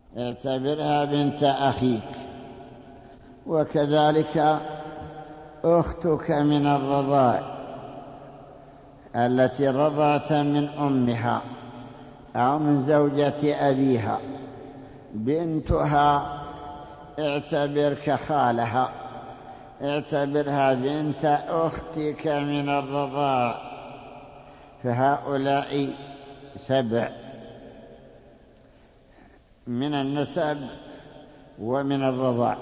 اعتبرها بنت أخيك. وكذلك أختك من الرضاع التي رضعت من أمها أو من زوجة أبيها، بنتها اعتبر كخالها، اعتبرها بنت أختك من الرضاع. فهؤلاء 7 من النسب ومن الرضاع.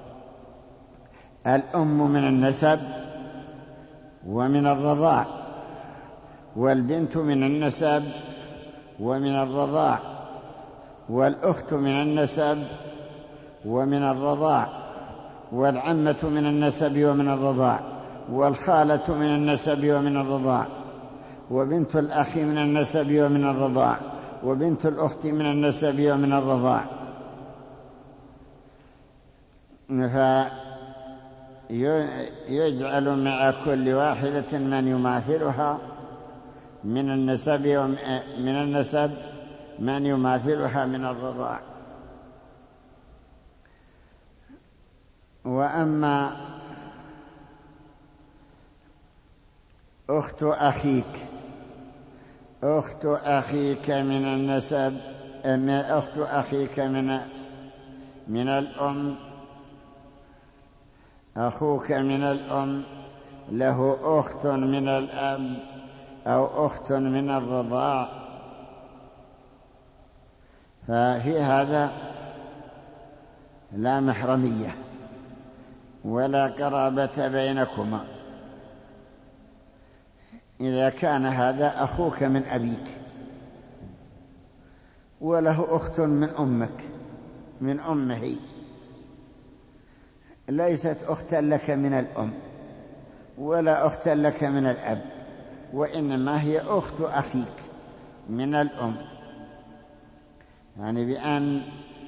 الأم من النسب ومن الرضاع، والبنت من النسب ومن الرضاع، والأخت من النسب ومن الرضاع، والعمة من النسب ومن الرضاع، والخالة من النسب ومن الرضاع، وبنت الأخ من النسب ومن الرضاع، وبنت الأخت من النسب ومن الرضاع. فيجعل مع كل واحدة من يماثلها من النسب من يماثلها من الرضاع. وأما أخت أخيك من النسب، أخت أخيك من الأم، أخوك من الأم له أخت من الأب أو أخت من الرضاع، ففي هذا لا محرمية ولا قرابة بينكما إذا كان هذا أخوك من أبيك وله أخت من أمك من أمه، ليست أختا لك من الأم ولا أختا لك من الأب، وإنما هي أخت أخيك من الأم، يعني بأن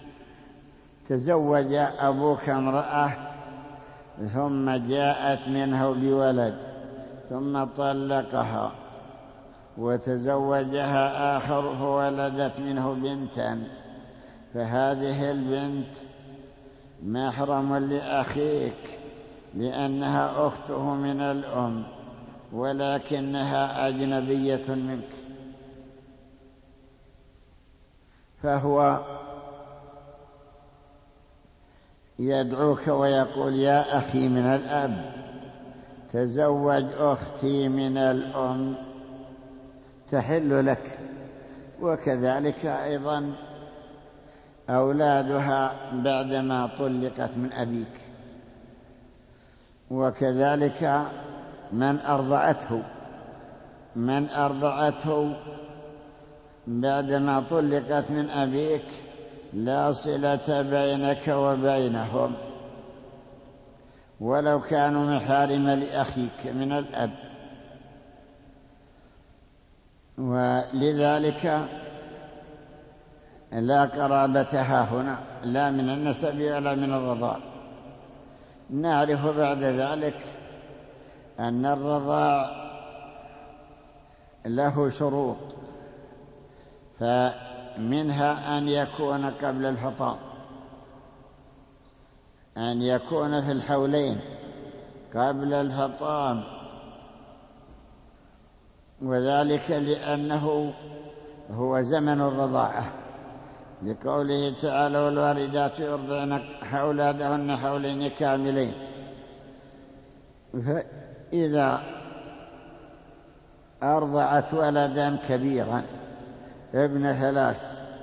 تزوج أبوك امرأة ثم جاءت منه بولد ثم طلقها وتزوجها آخر فولدت منه بنتا، فهذه البنت محرم لأخيك لأنها أخته من الأم ولكنها أجنبية منك، فهو يدعوك ويقول يا أخي من الأب تزوج أختي من الأم تحل لك، وكذلك أيضا أولادها بعدما طلقت من أبيك، وكذلك من أرضعته بعدما طلقت من أبيك لا صلة بينك وبينهم ولو كانوا محارم لأخيك من الأب، ولذلك لا قرابتها هنا لا من النسب ولا من الرضاع. نعرف بعد ذلك أن الرضاع له شروط، فمنها أن يكون قبل الفطام، أن يكون في الحولين قبل الفطام، وذلك لأنه هو زمن الرضاعة، لقوله تعالى والوالدات يرضعن أولادهن حولين كاملين. فإذا أرضعت ولدا كبيرا ابن 3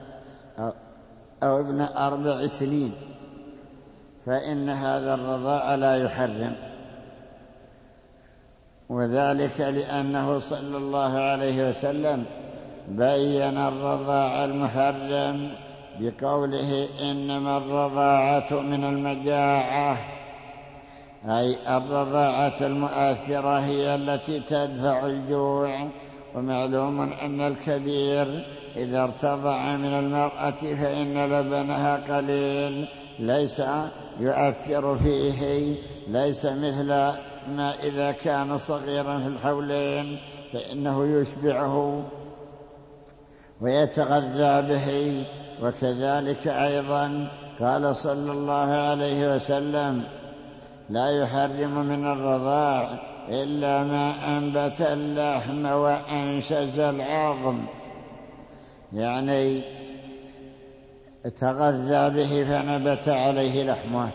أو ابن 4 سنين فإن هذا الرضاع لا يحرم، وذلك لأنه صلى الله عليه وسلم بين الرضاع المحرم بقوله إنما الرضاعة من المجاعة، أي الرضاعة المؤثرة هي التي تدفع الجوع، ومعلوم أن الكبير إذا ارتضع من المرأة فإن لبنها قليل ليس يؤثر فيه، ليس مثل ما إذا كان صغيرا في الحولين فإنه يشبعه ويتغذى به وكذلك أيضا قال صلى الله عليه وسلم: لا يحرم من الرضاع إلا ما أنبت اللحم وأنشز العظم، يعني تغذى به فنبت عليه لحمه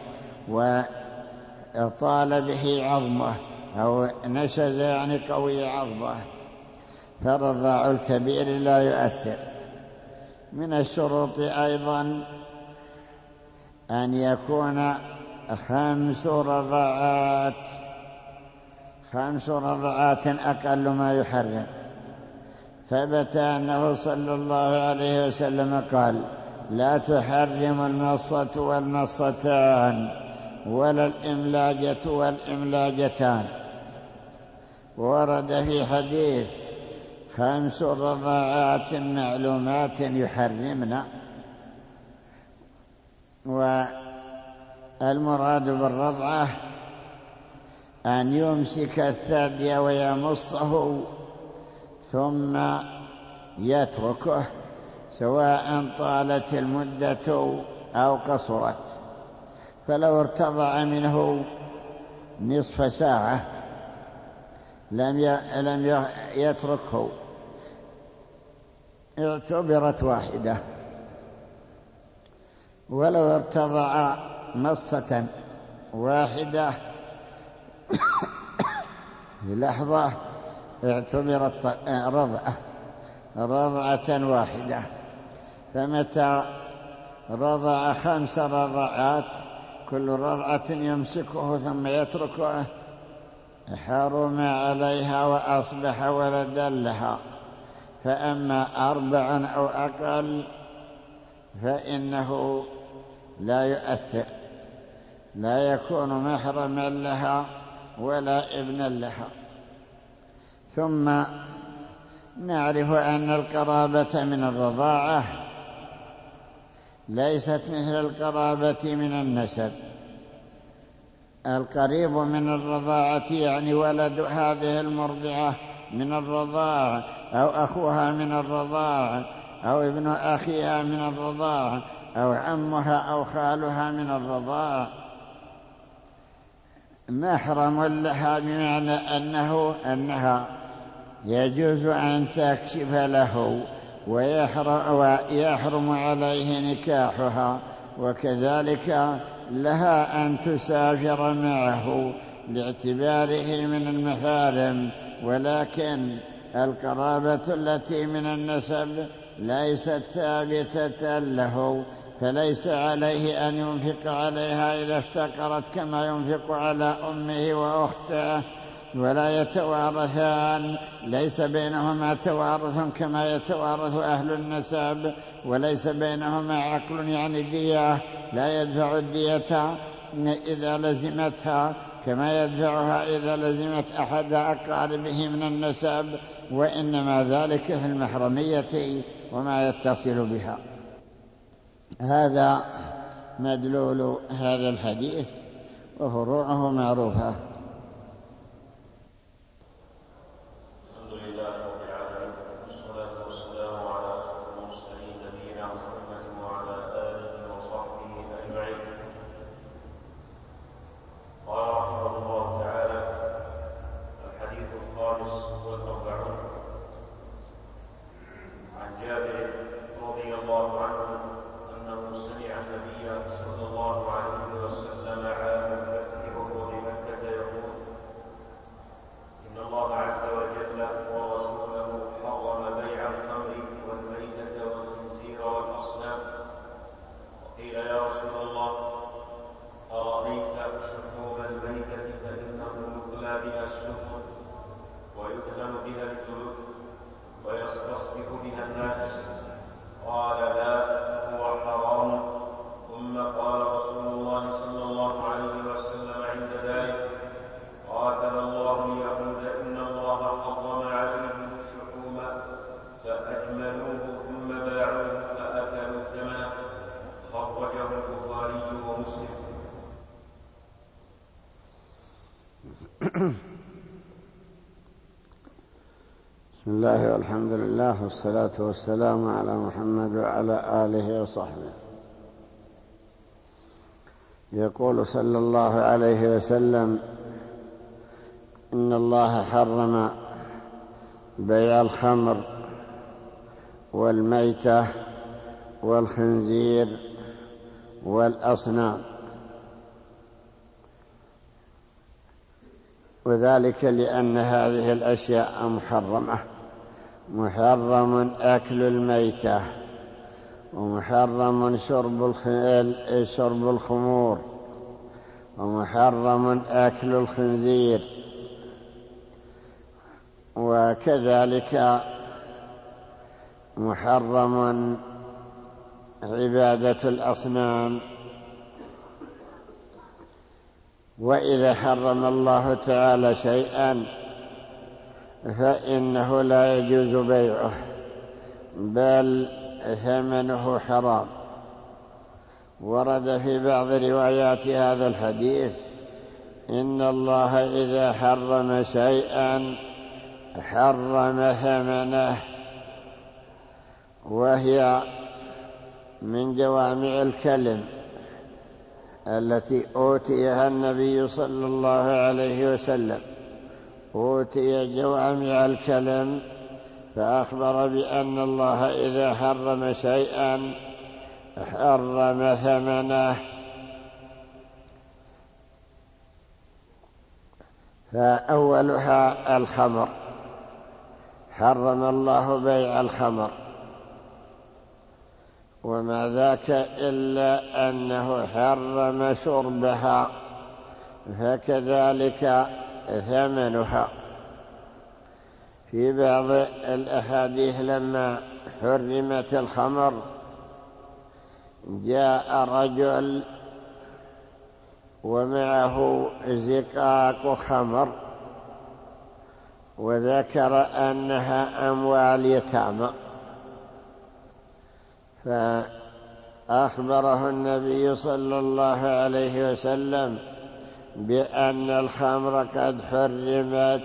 وطال به عظمه، أو نشز يعني قوي عظمه، فالرضاع الكبير لا يؤثر. من الشروط أيضا أن يكون 5 رضعات أقل ما يحرم. ثبت أنه صلى الله عليه وسلم قال: لا تحرم المصة والمصتان ولا الإملاجة والإملاجتان. ورد في حديث 5 رضعات معلومات يحرمن، والمراد بالرضعة أن يمسك الثدي ويمصه ثم يتركه، سواء طالت المدة أو قصرت. فلو ارتضع منه نصف ساعة لم يتركه، اعتبرت واحدة. ولو ارتضع مصة واحدة في لحظة اعتبرت رضعة واحدة. فمتى رضع 5 رضعات كل رضعة يمسكه ثم يتركه حرم عليها وأصبح ولدا لها. فأما 4 أو أقل فإنه لا يؤثر، لا يكون محرما لها ولا ابنا لها. ثم نعرف أن القرابة من الرضاعة ليست مثل القرابة من النسب. القريب من الرضاعة يعني ولد هذه المرضعة من الرضاع، أو أخوها من الرضاع، أو ابن أخيها من الرضاع، أو عمها أو خالها من الرضاع، محرم لها، بمعنى أنها يجوز أن تكشف له ويحرم عليه نكاحها، وكذلك لها أن تسافر معه لاعتباره من المحارم. ولكن القرابة التي من النسب ليست ثابتة له، فليس عليه أن ينفق عليها إذا افتقرت كما ينفق على أمه وأخته، ولا يتوارثان، ليس بينهما توارث كما يتوارث أهل النسب، وليس بينهما عقل يعني دية، لا يدفع الدية إذا لزمتها كما يدفعها إذا لزمت أحد أقاربه من النسب، وإنما ذلك في المحرمية وما يتصل بها. هذا مدلول هذا الحديث وفروعه معروفة. بسم الله والحمد لله والصلاة والسلام على محمد وعلى آله وصحبه. يقول صلى الله عليه وسلم: إن الله حرم بيع الخمر والميتة والخنزير والأصنام، وذلك لأن هذه الأشياء محرمة. محرم أكل الميتة، ومحرم شرب الخمور، ومحرم أكل الخنزير، وكذلك محرم عبادة الأصنام. وإذا حرم الله تعالى شيئا فإنه لا يجوز بيعه، بل ثمنه حرام. ورد في بعض روايات هذا الحديث: إن الله إذا حرم شيئا حرم ثمنه، وهي من جوامع الكلم التي أوتيها النبي صلى الله عليه وسلم. أوتي جوامع الكلم، فأخبر بأن الله إذا حرم شيئا حرم ثمنه. فأولها الخمر، حرم الله بيع الخمر، وما ذاك إلا أنه حرم شربها، فكذلك ثمنها. في بعض الأحاديث لما حرمت الخمر جاء رجل ومعه زقاق خمر وذكر أنها أموال يتامى، فأخبره النبي صلى الله عليه وسلم بأن الخمر قد حرمت،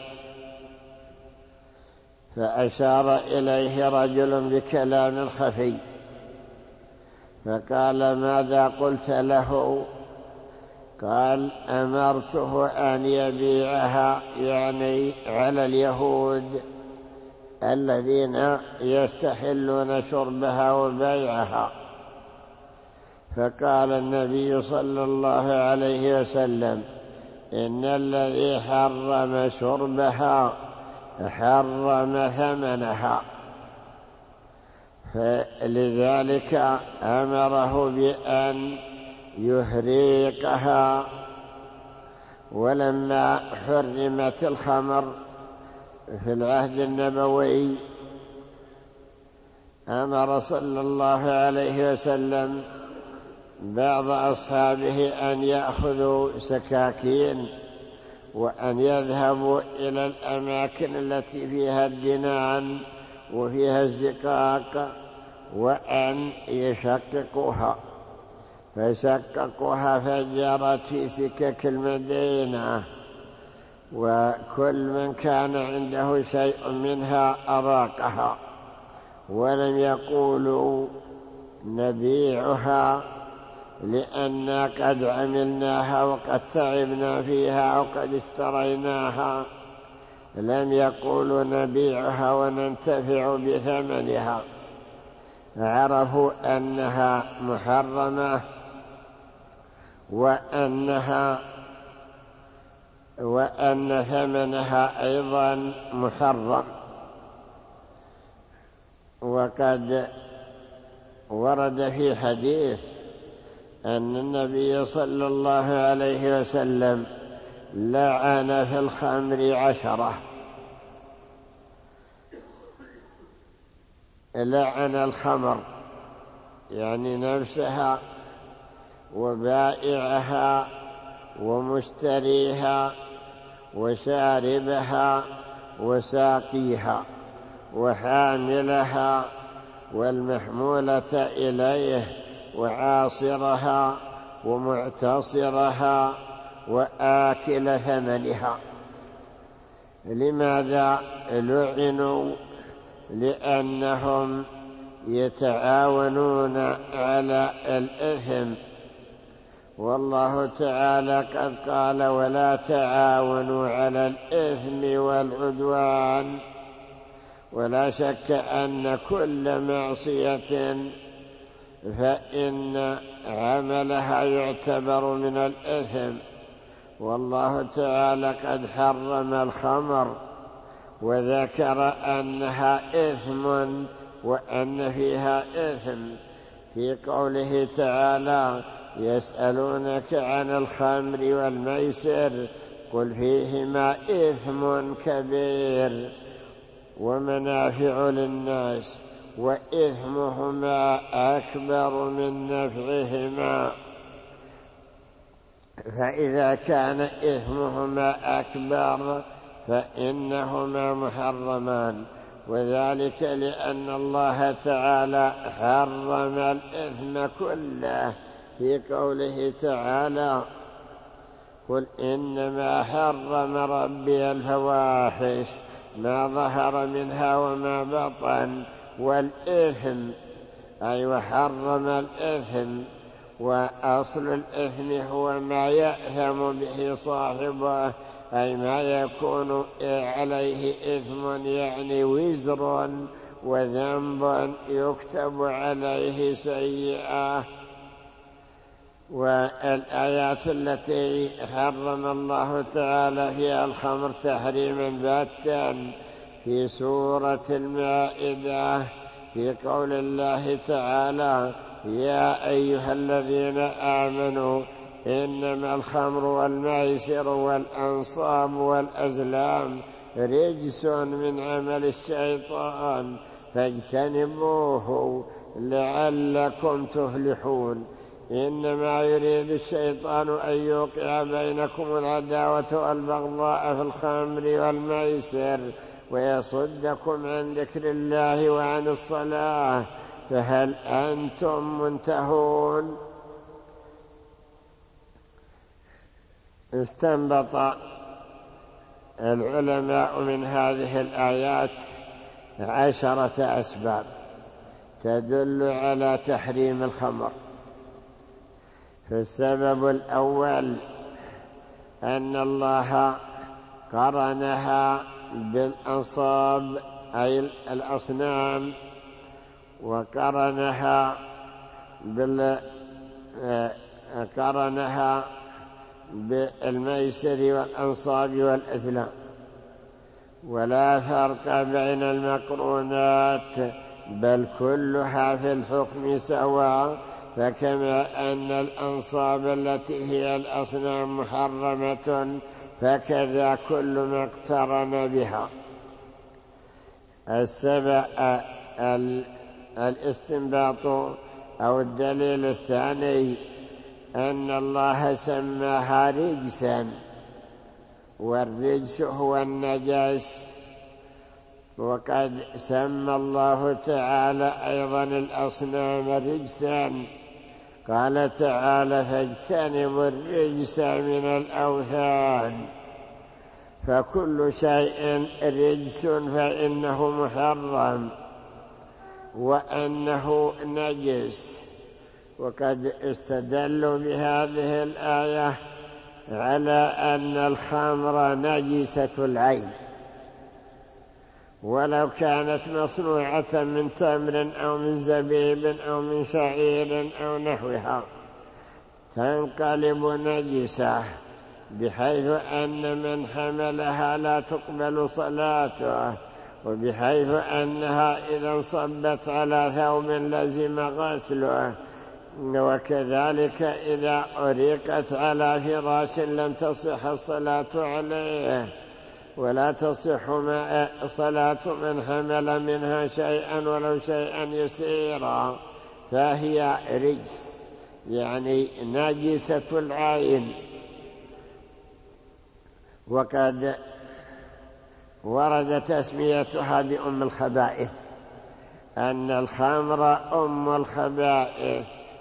فأشار إليه رجل بكلام خفي فقال: ماذا قلت له؟ قال: أمرته أن يبيعها، يعني على اليهود الذين يستحلون شربها وبيعها. فقال النبي صلى الله عليه وسلم: إن الذي حرم شربها حرم ثمنها، فلذلك أمره بأن يهريقها. ولما حرمت الخمر في العهد النبوي أمر صلى الله عليه وسلم بعض أصحابه أن يأخذوا سكاكين وأن يذهبوا إلى الأماكن التي فيها الدنان وفيها الزقاق وأن يشققوها. فشققوها فجرت في سكك المدينة، وكل من كان عنده شيء منها أراقها، ولم يقولوا نبيعها لأننا قد عملناها وقد تعبنا فيها وقد اشتريناها. لم يقولوا نبيعها وننتفع بثمنها، عرفوا أنها محرمة وأن ثمنها أيضا محرم. وقد ورد في حديث أن النبي صلى الله عليه وسلم لعن في الخمر 10. لعن الخمر يعني نفسها وبائعها ومشتريها وشاربها وساقيها وحاملها والمحمولة إليه وعاصرها ومعتصرها وآكل ثمنها. لماذا لعنوا لأنهم يتعاونون على الإثم، والله تعالى قد قال: ولا تعاونوا على الإثم والعدوان. ولا شك أن كل معصية فإن عملها يعتبر من الإثم، والله تعالى قد حرم الخمر وذكر أنها إثم وأن فيها إثم في قوله تعالى: يسألونك عن الخمر والميسر قل فيهما إثم كبير ومنافع للناس وإثمهما أكبر من نفعهما. فإذا كان إثمهما أكبر فإنهما محرمان، وذلك لأن الله تعالى حرم الإثم كله في قوله تعالى: قل إنما حرم ربي الفواحش ما ظهر منها وما بطن والإثم، أي وحرم الإثم. وأصل الإثم هو ما يأثم به صاحبه، أي ما يكون عليه إثم، يعني وزر وذنب يكتب عليه سيئة. والآيات التي حرم الله تعالى فيها الخمر تحريما باتا في سورة المائدة في قول الله تعالى: يا أيها الذين آمنوا إنما الخمر والميسر والأنصاب والأزلام رجس من عمل الشيطان فاجتنبوه لعلكم تفلحون. إنما يريد الشيطان أن يوقع بينكم العداوة والبغضاء في الخمر والميسر ويصدكم عن ذكر الله وعن الصلاة، فهل أنتم منتهون؟ استنبط العلماء من هذه الآيات 10 أسباب تدل على تحريم الخمر. فالسبب الأول أن الله قرنها بالأنصاب أي الأصنام، وقرنها بالميسر والأنصاب والأزلام، ولا فرق بين المقرونات بل كلها في الحكم سواء. فكما أن الأنصاب التي هي الأصنام محرمة فكذا كل ما اقترن بها. الاستنباط أو الدليل الثاني أن الله سماها رجسا، والرجس هو النجس، وقد سمى الله تعالى أيضا الأصنام رجسا. قال تعالى: فاجتنبوا الرجس من الأوثان. فكل شيء رجس فإنه محرم وأنه نجس. وقد استدلوا بهذه الآية على أن الخمر نجسة العين، ولو كانت مصنوعة من تمر أو من زبيب أو من شعير أو نحوها تنقلب نجسة، بحيث أن من حملها لا تقبل صلاته، وبحيث أنها إذا انصبت على ثوب لزم غسله، وكذلك إذا أريقت على فراش لم تصح الصلاة عليه، ولا تصح صلاة من حمل منها شيئا ولو شيئا يسيرا، فهي رجس يعني نجسة العين. وقد ورد تسميتها بأم الخبائث، أن الخمر أم الخبائث.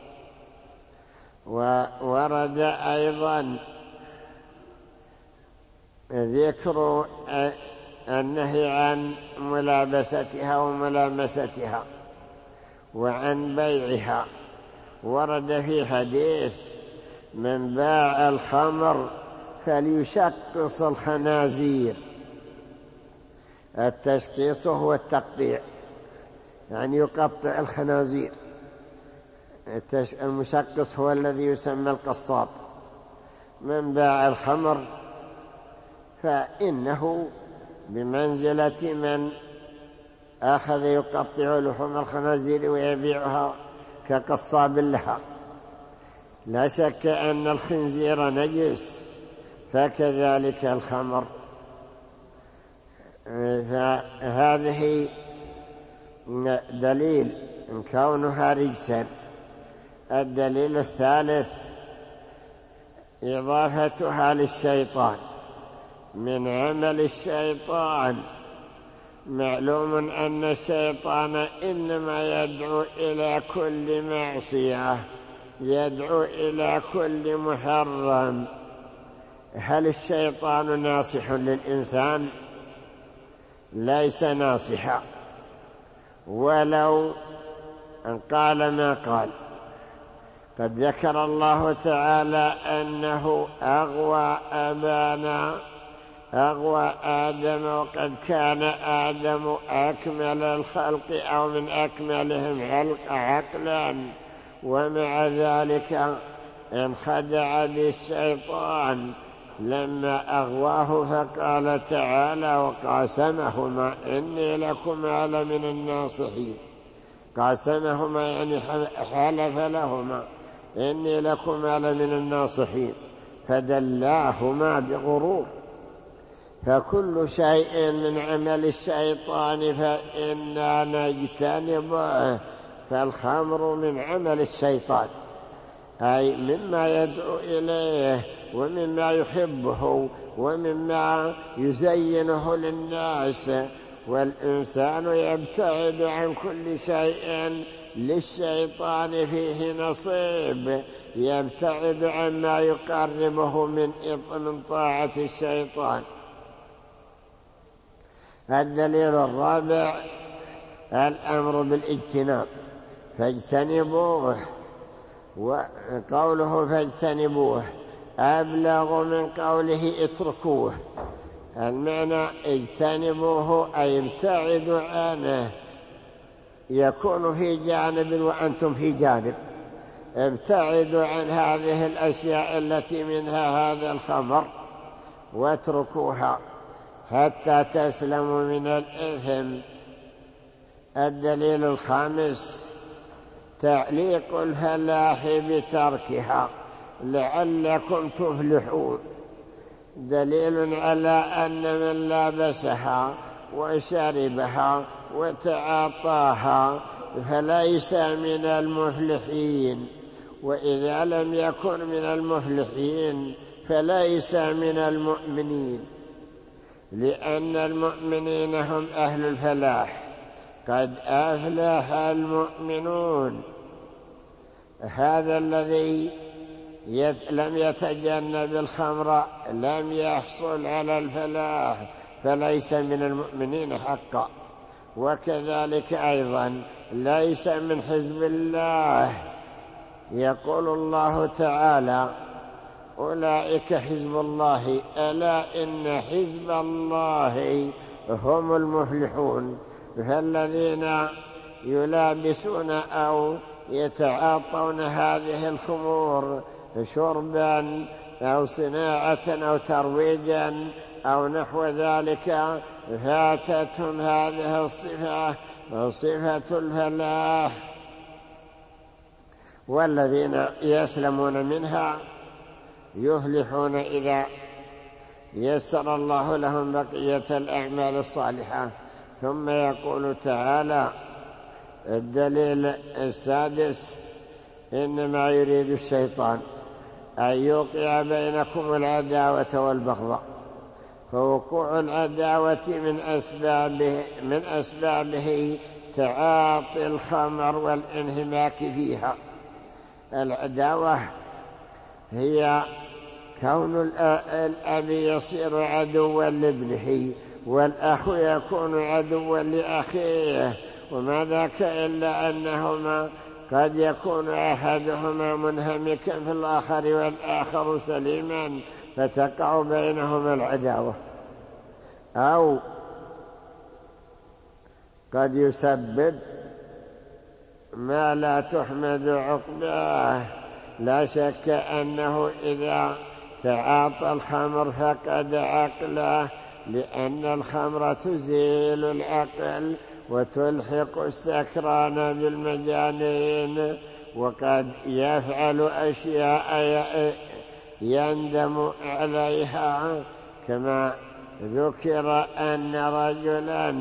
وورد أيضا ذكر النهي عن ملابستها وملامستها وعن بيعها. ورد في حديث: من باع الخمر فليشقص الخنازير. التشقيص هو التقطيع، يعني يقطع الخنازير. المشقص هو الذي يسمى القصاب. من باع الخمر فإنه بمنزلة من أخذ يقطع لحوم الخنازير ويبيعها كقصاب لها. لا شك أن الخنزير نجس، فكذلك الخمر. فهذه دليل كونها رجسا. الدليل الثالث إضافتها للشيطان، من عمل الشيطان. معلوم أن الشيطان إنما يدعو إلى كل معصية، يدعو إلى كل محرم. هل الشيطان ناصح للإنسان؟ ليس ناصحا، ولو أن قال ما قال. قد ذكر الله تعالى أنه أغوى آدم، وقد كان آدم أكمل الخلق أو من أكملهم عقلا، ومع ذلك انخدع بالشيطان لما أغواه. فقال تعالى: وقاسمهما إني لكما لمن الناصحين. قاسمهما يعني حلف لهما إني لكما لمن الناصحين، فدلاهما بغرور. فكل شيء من عمل الشيطان فإنا نجتنبه. فالخمر من عمل الشيطان، أي مما يدعو إليه ومما يحبه ومما يزينه للناس. والإنسان يبتعد عن كل شيء للشيطان فيه نصيب، يبتعد عما يقربه من طاعة الشيطان. الدليل الرابع الأمر بالاجتناب، فاجتنبوه. وقوله فاجتنبوه أبلغ من قوله اتركوه. المعنى اجتنبوه أي ابتعدوا عنه، يكون في جانب وأنتم في جانب. ابتعدوا عن هذه الأشياء التي منها هذا الخمر واتركوها حتى تسلموا من الإثم. الدليل الخامس تعليق الفلاح بتركها لعلكم تفلحون. دليل على أن من لابسها وشربها وتعاطاها فليس من المفلحين، وإذا لم يكن من المفلحين فليس من المؤمنين، لأن المؤمنين هم أهل الفلاح. قد أفلح المؤمنون. هذا الذي لم يتجنب الخمر لم يحصل على الفلاح، فليس من المؤمنين حقا. وكذلك أيضا ليس من حزب الله. يقول الله تعالى: أولئك حزب الله ألا إن حزب الله هم المفلحون. فالذين يلابسون أو يتعاطون هذه الخمور شربا أو صناعة أو ترويجا أو نحو ذلك فاتتهم هذه الصفة، صفة الفلاح. والذين يسلمون منها يفلحون إذا يسر الله لهم بقية الأعمال الصالحة. ثم يقول تعالى: الدليل السادس إنما يريد الشيطان أن يوقع بينكم العداوة والبغضاء. فوقوع العداوة من أسبابه تعاطي الخمر والانهماك فيها. العداوة هي كون الأب يصير عدوا لابنه والأخ يكون عدوا لأخيه، وما ذاك إلا أنهما قد يكون أحدهما منهمكا في الآخر والآخر سليما، فتقع بينهما العداوة، أو قد يسبب ما لا تحمد عقباه. لا شك أنه إذا تعاطى الخمر فقد عقله، لأن الخمر تزيل العقل وتلحق السكران بالمجانين، وقد يفعل أشياء يندم عليها، كما ذكر أن رجلا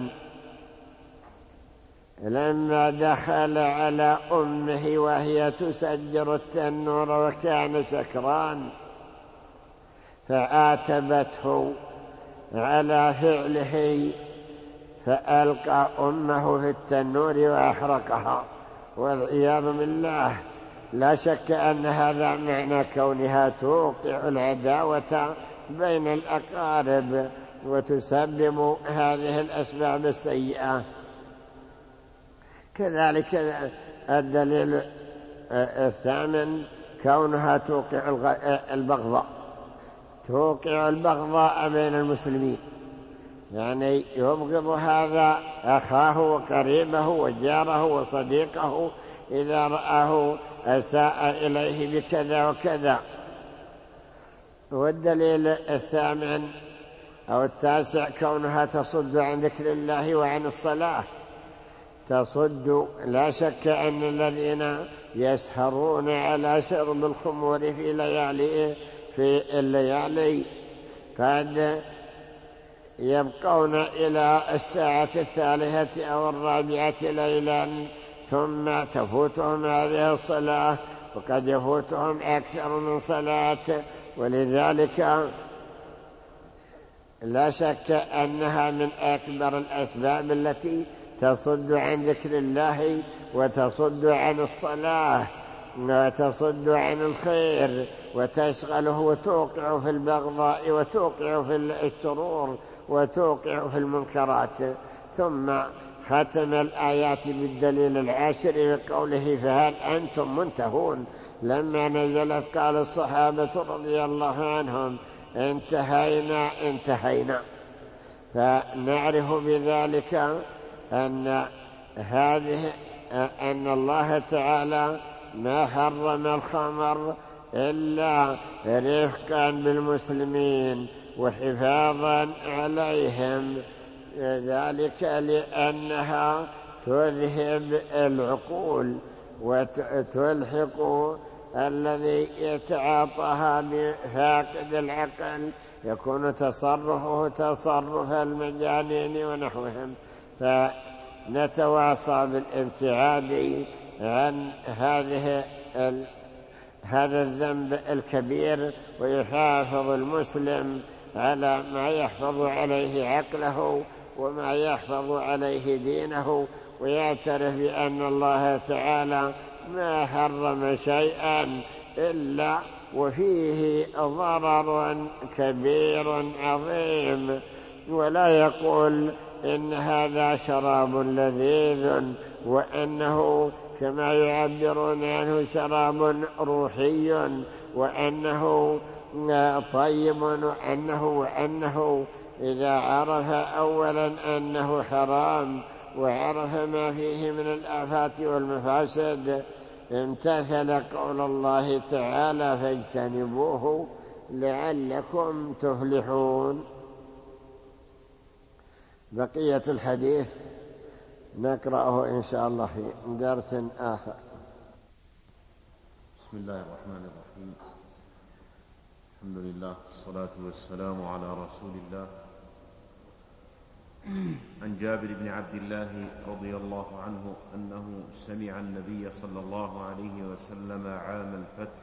لما دخل على أمه وهي تسجر التنور وكان سكران فآتبته على فعله، فألقى أمه في التنور وأحرقها والعياذ بالله. لا شك أن هذا معنى كونها توقع العداوة بين الأقارب وتسبب هذه الأسباب السيئة. كذلك الدليل الثامن كونها توقع البغضاء بين المسلمين، يعني يبغض هذا أخاه وقريبه وجاره وصديقه إذا رآه أساء إليه بكذا وكذا. والدليل الثامن أو التاسع كونها تصد عن ذكر الله وعن الصلاة. تصد، لا شك أن الذين يسهرون على شرب الخمور في الليالي قد يبقون إلى الساعة 3 أو 4 ليلا ثم تفوتهم هذه الصلاة، وقد يفوتهم أكثر من صلاة. ولذلك لا شك أنها من أكبر الأسباب التي تصد عن ذكر الله وتصد عن الصلاة وتصد عن الخير وتشغله وتوقع في البغضاء وتوقع في الشرور وتوقع في المنكرات. ثم ختم الآيات بالدليل العاشر بقوله فهل أنتم منتهون. لما نزلت قال الصحابة رضي الله عنهم انتهينا. فنعرف بذلك أن الله تعالى ما حرم الخمر إلا رفقا بالمسلمين وحفاظا عليهم، ذلك لأنها تذهب العقول وتلحق الذي يتعاطاها بفاقد العقل، يكون تصرفه تصرف المجانين ونحوهم. فنتواصى بالابتعاد عن هذا الذنب الكبير، ويحافظ المسلم على ما يحفظ عليه عقله وما يحفظ عليه دينه، ويعترف بأن الله تعالى ما حرم شيئا إلا وفيه ضرر كبير عظيم، ولا يقول إن هذا شراب لذيذ وأنه كما يعبرون عنه شراب روحي وأنه طيب وأنه إذا عرف أولا أنه حرام وعرف ما فيه من الآفات والمفاسد امتثل قول الله تعالى فاجتنبوه لعلكم تفلحون. بقية الحديث نقرأه إن شاء الله في درس آخر. بسم الله الرحمن الرحيم. الحمد لله والصلاة والسلام على رسول الله. عن جابر بن عبد الله رضي الله عنه أنه سمع النبي صلى الله عليه وسلم عام الفتح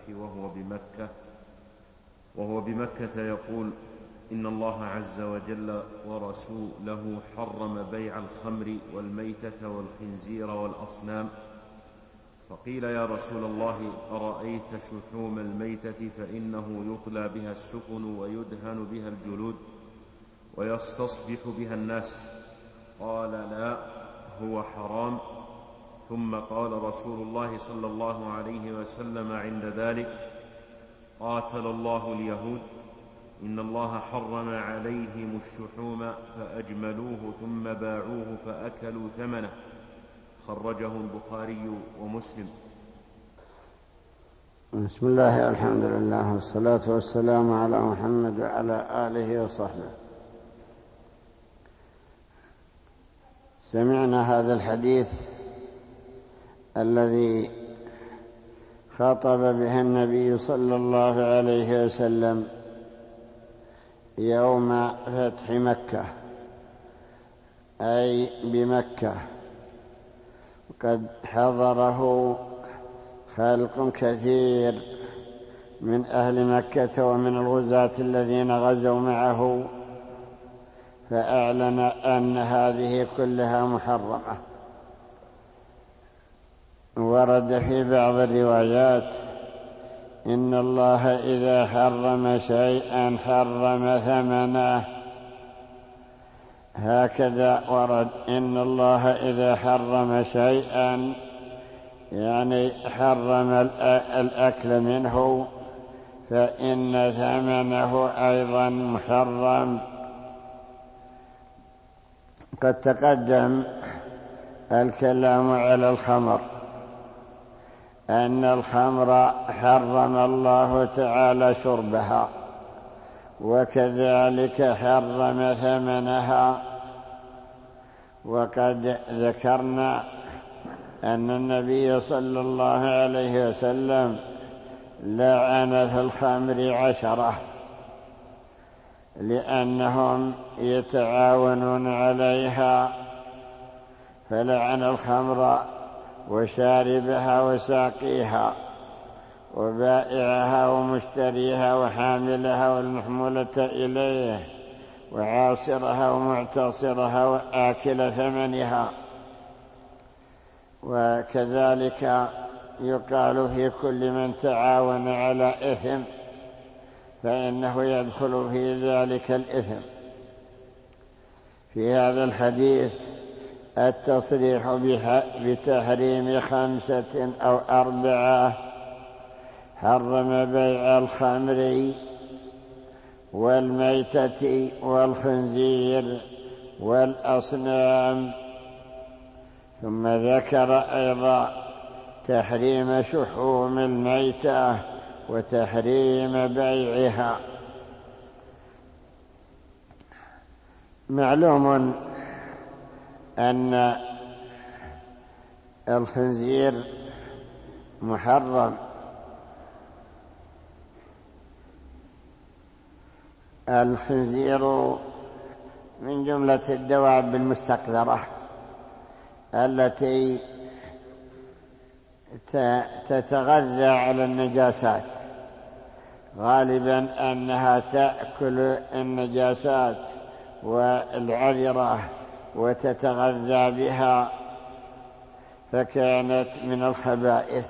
وهو بمكة يقول إن الله عز وجل ورسوله حرم بيع الخمر والميتة والخنزير والأصنام. فقيل يا رسول الله أرأيت شحوم الميتة فإنه يطلى بها السفن ويدهن بها الجلود، ويستصبح بها الناس؟ قال: لا، هو حرام. ثم قال رسول الله صلى الله عليه وسلم عند ذلك: قاتل الله اليهود، إن الله حرم عليهم الشحوم فأجملوه ثم باعوه فأكلوا ثمنه. خرجه البخاري ومسلم. بسم الله، الحمد لله، والصلاة والسلام على محمد وعلى آله وصحبه. سمعنا هذا الحديث الذي خاطب به النبي صلى الله عليه وسلم يوم فتح مكة، أي بمكة، وقد حضره خلق كثير من أهل مكة ومن الغزاة الذين غزوا معه، فأعلن أن هذه كلها محرمة. ورد في بعض الروايات: إن الله إذا حرم شيئا حرم ثمنه. هكذا ورد: إن الله إذا حرم شيئا يعني حرم الأكل منه، فإن ثمنه أيضا محرم. قد تقدم الكلام على الخمر، أن الخمر حرم الله تعالى شربها، وكذلك حرم ثمنها. وقد ذكرنا أن النبي صلى الله عليه وسلم لعن في الخمر 10 لأنهم يتعاونون عليها، فلعن الخمر وشاربها وساقيها وبائعها ومشتريها وحاملها والمحمولة إليه وعاصرها ومعتصرها وآكل ثمنها. وكذلك يقال في كل من تعاون على إثم فإنه يدخل في ذلك الإثم. في هذا الحديث التصريح بتحريم 5 أو 4: حرم بيع الخمر والميتة والخنزير والأصنام. ثم ذكر أيضا تحريم شحوم الميتة وتحريم بيعها. معلوم أن الخنزير محرم. الخنزير من جملة الدواب المستقذرة التي تتغذى على النجاسات، غالبا أنها تأكل النجاسات والعذرة وتتغذى بها، فكانت من الخبائث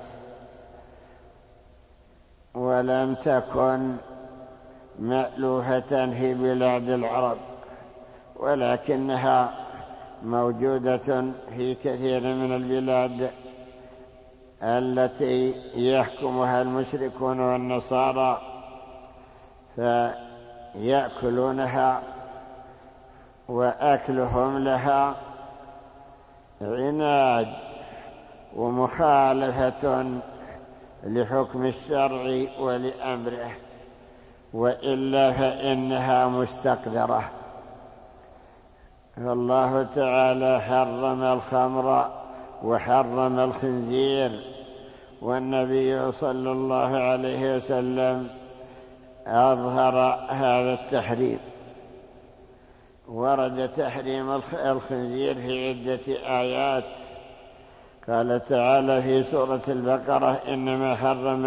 ولم تكن مألوفة في بلاد العرب، ولكنها موجودة في كثير من البلاد التي يحكمها المشركون والنصارى، فيأكلونها، وأكلهم لها عناد ومخالفة لحكم الشرع ولأمره، وإلا فإنها مستقذرة. فالله تعالى حرم الخمر وحرم الخنزير، والنبي صلى الله عليه وسلم أظهر هذا التحريم. ورد تحريم الخنزير في عدة آيات. قال تعالى في سورة البقرة: إنما حرم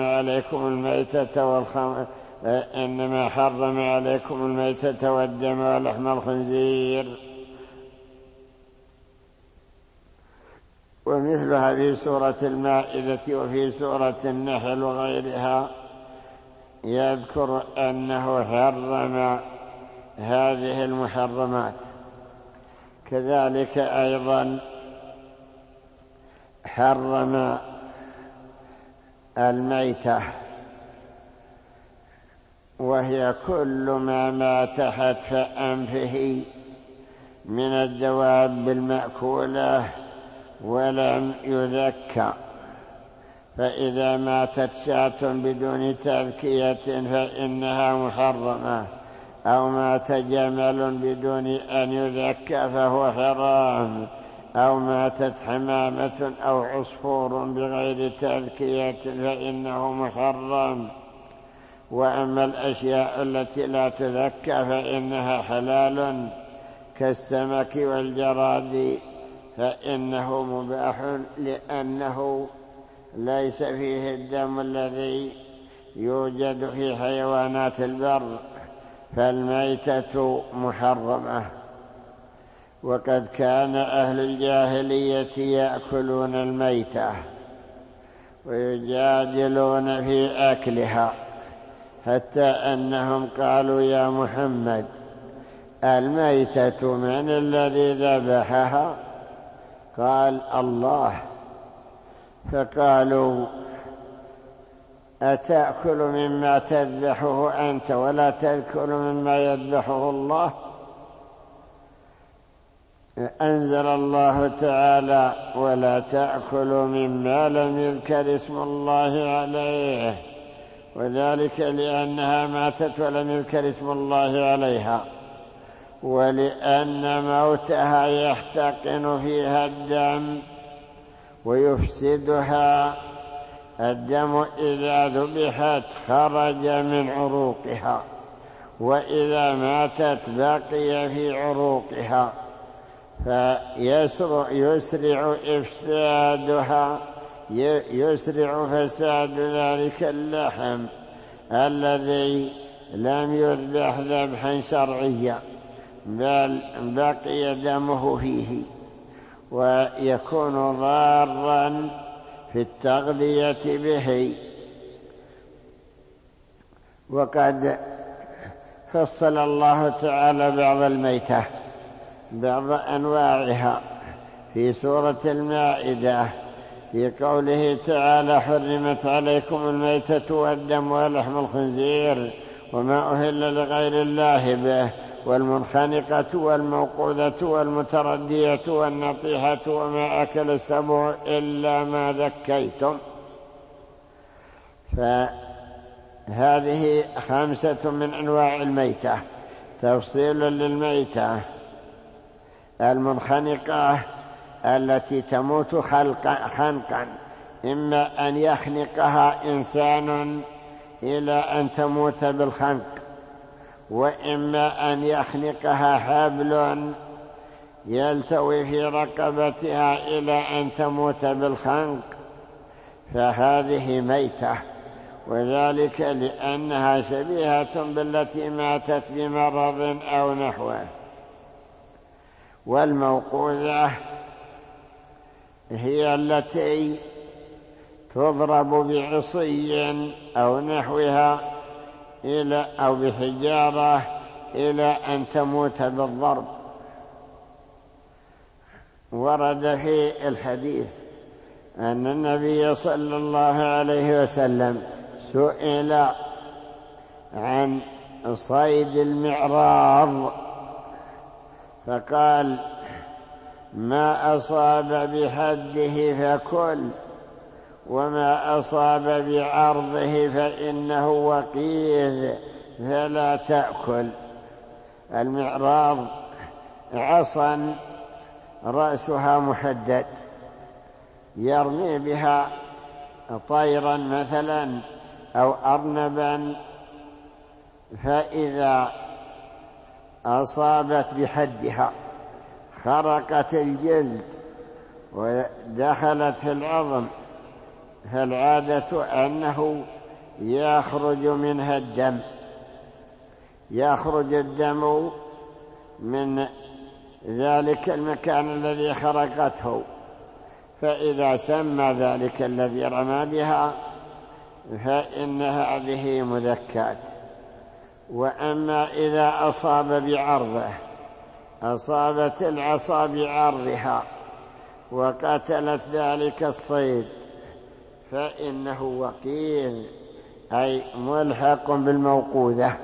عليكم الميتة والدم ولحم الخنزير. ومثلها في سورة المائدة وفي سورة النحل وغيرها يذكر أنه حرم هذه المحرمات. كذلك أيضا حرم الميتة، وهي كل ما مات حتف أنفه من الدواب المأكولة ولم يذكى، فإذا ماتت شاة بدون تذكية فإنها محرمة، أو مات جمل بدون أن يذكى فهو حرام، أو ماتت حمامة أو عصفور بغير تذكية فإنه محرم. وأما الأشياء التي لا تذكى فإنها حلال كالسمك والجراد، فإنه مباح لأنه ليس فيه الدم الذي يوجد في حيوانات البر، فالميتة محرمة. وقد كان أهل الجاهلية يأكلون الميتة ويجادلون في أكلها، حتى أنهم قالوا يا محمد الميتة من الذي ذبحها؟ قال الله. فقالوا أتأكل مما تذبحه أنت ولا تأكل مما يذبحه الله؟ أنزل الله تعالى ولا تأكلوا مما لم يذكر اسم الله عليه، وذلك لأنها ماتت ولم يذكر اسم الله عليها، ولأن موتها يحتقن فيها الدم ويفسدها. الدم إذا ذبحت خرج من عروقها، وإذا ماتت بقي في عروقها، يسرع فساد ذلك اللحم الذي لم يذبح ذبحا شرعيا، بل بقي دمه فيه، ويكون ضارا في التغذية به. وقد فصل الله تعالى بعض الميتة، بعض أنواعها في سورة المائدة في قوله تعالى حرمت عليكم الميتة والدم ولحم الخنزير وما أهل لغير الله به والمنخنقة والموقوذة والمتردية والنطيحة وما أكل السبع إلا ما ذكيتم. فهذه 5 من أنواع الميتة. تفصيل للميتة: المنخنقة التي تموت خنقا، إما أن يخنقها إنسان إلى أن تموت بالخنق، وإما أن يخنقها حبل يلتوي في رقبتها إلى أن تموت بالخنق، فهذه ميتة، وذلك لأنها شبيهة بالتي ماتت بمرض أو نحوه. والموقوذة هي التي تضرب بعصي أو نحوها أو بحجارة إلى أن تموت بالضرب. ورد في الحديث أن النبي صلى الله عليه وسلم سئل عن صيد المعراض فقال: ما أصاب بحده فكل، وما أصاب بعرضه فإنه وقيذ فلا تأكل. المعراض عصا رأسها محدد يرمي بها طيرا مثلا أو أرنبا، فإذا أصابت بحدها خرقت الجلد ودخلت في العظم، فالعادة أنه يخرج منها الدم، يخرج الدم من ذلك المكان الذي خرقته، فإذا سمى ذلك الذي رمى بها فإن هذه مذكات. وأما إذا أصاب بعرضه، أصابت العصا بعرضها وقتلت ذلك الصيد، فإنه وقيل، أي ملحق بالموقوذة،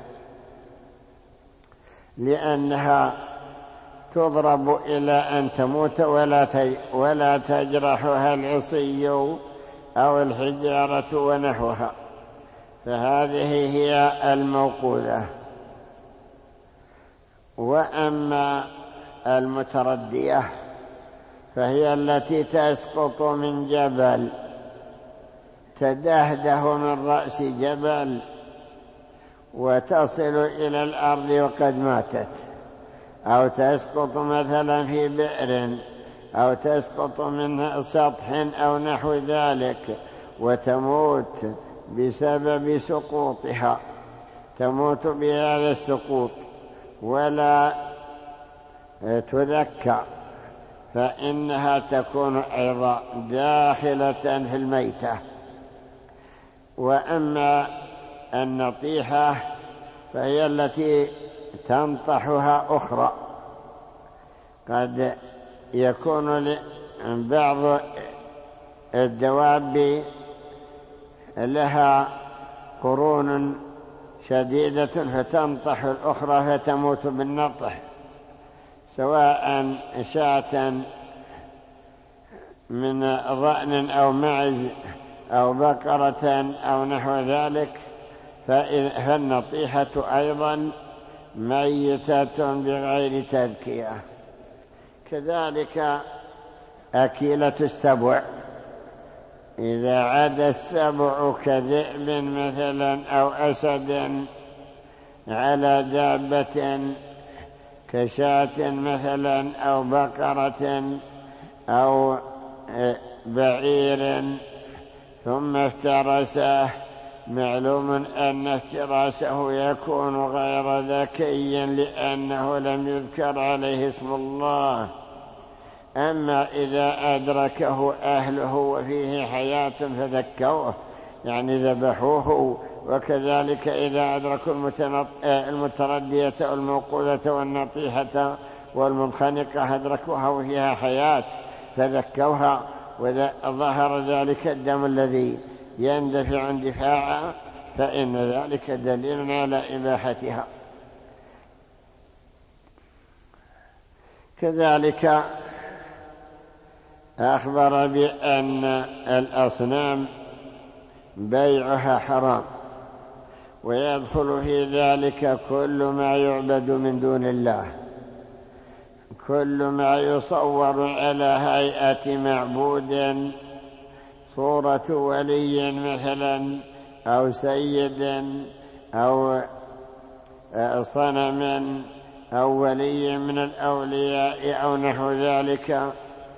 لأنها تضرب إلى أن تموت ولا تجرحها العصي أو الحجارة ونحوها، فهذه هي الموقوذة. وأما المتردية فهي التي تسقط من جبل، تدهده من رأس جبل وتصل إلى الأرض وقد ماتت، أو تسقط مثلا في بئر، أو تسقط من سطح أو نحو ذلك وتموت بسبب سقوطها، تموت بهذا السقوط ولا تذكى، فإنها تكون أيضا داخلة في الميتة. وأما النطيحة فهي التي تنطحها أخرى، قد يكون بعض الدواب لها قرون شديدة فتنطح الأخرى فتموت بالنطح، سواء شاة من ضأن أو معز أو بقرة أو نحو ذلك، فالنطيحة أيضا ميتة بغير تذكية. كذلك أكيلة السبع، إذا عاد السبع كذئب مثلا أو أسد على دابة كشاة مثلا أو بقرة أو بعير ثم افترسه، معلوم أن افتراسه يكون غير ذكي لأنه لم يذكر عليه اسم الله. أما إذا أدركه أهله وفيه حياة فذكوه، يعني ذبحوه. وكذلك إذا أدركوا المتردية والموقوذة والنطيحة والمنخنقة أدركوها وفيها حياة فذكوها، وظهر ذلك الدم الذي يندفع اندفاعا، فإن ذلك دليل على إباحتها. كذلك أخبر بأن الأصنام بيعها حرام، ويدخل في ذلك كل ما يعبد من دون الله، كل ما يصور على هيئة معبود، صورة ولي مثلا أو سيد أو صنم أو ولي من الأولياء أو نحو ذلك،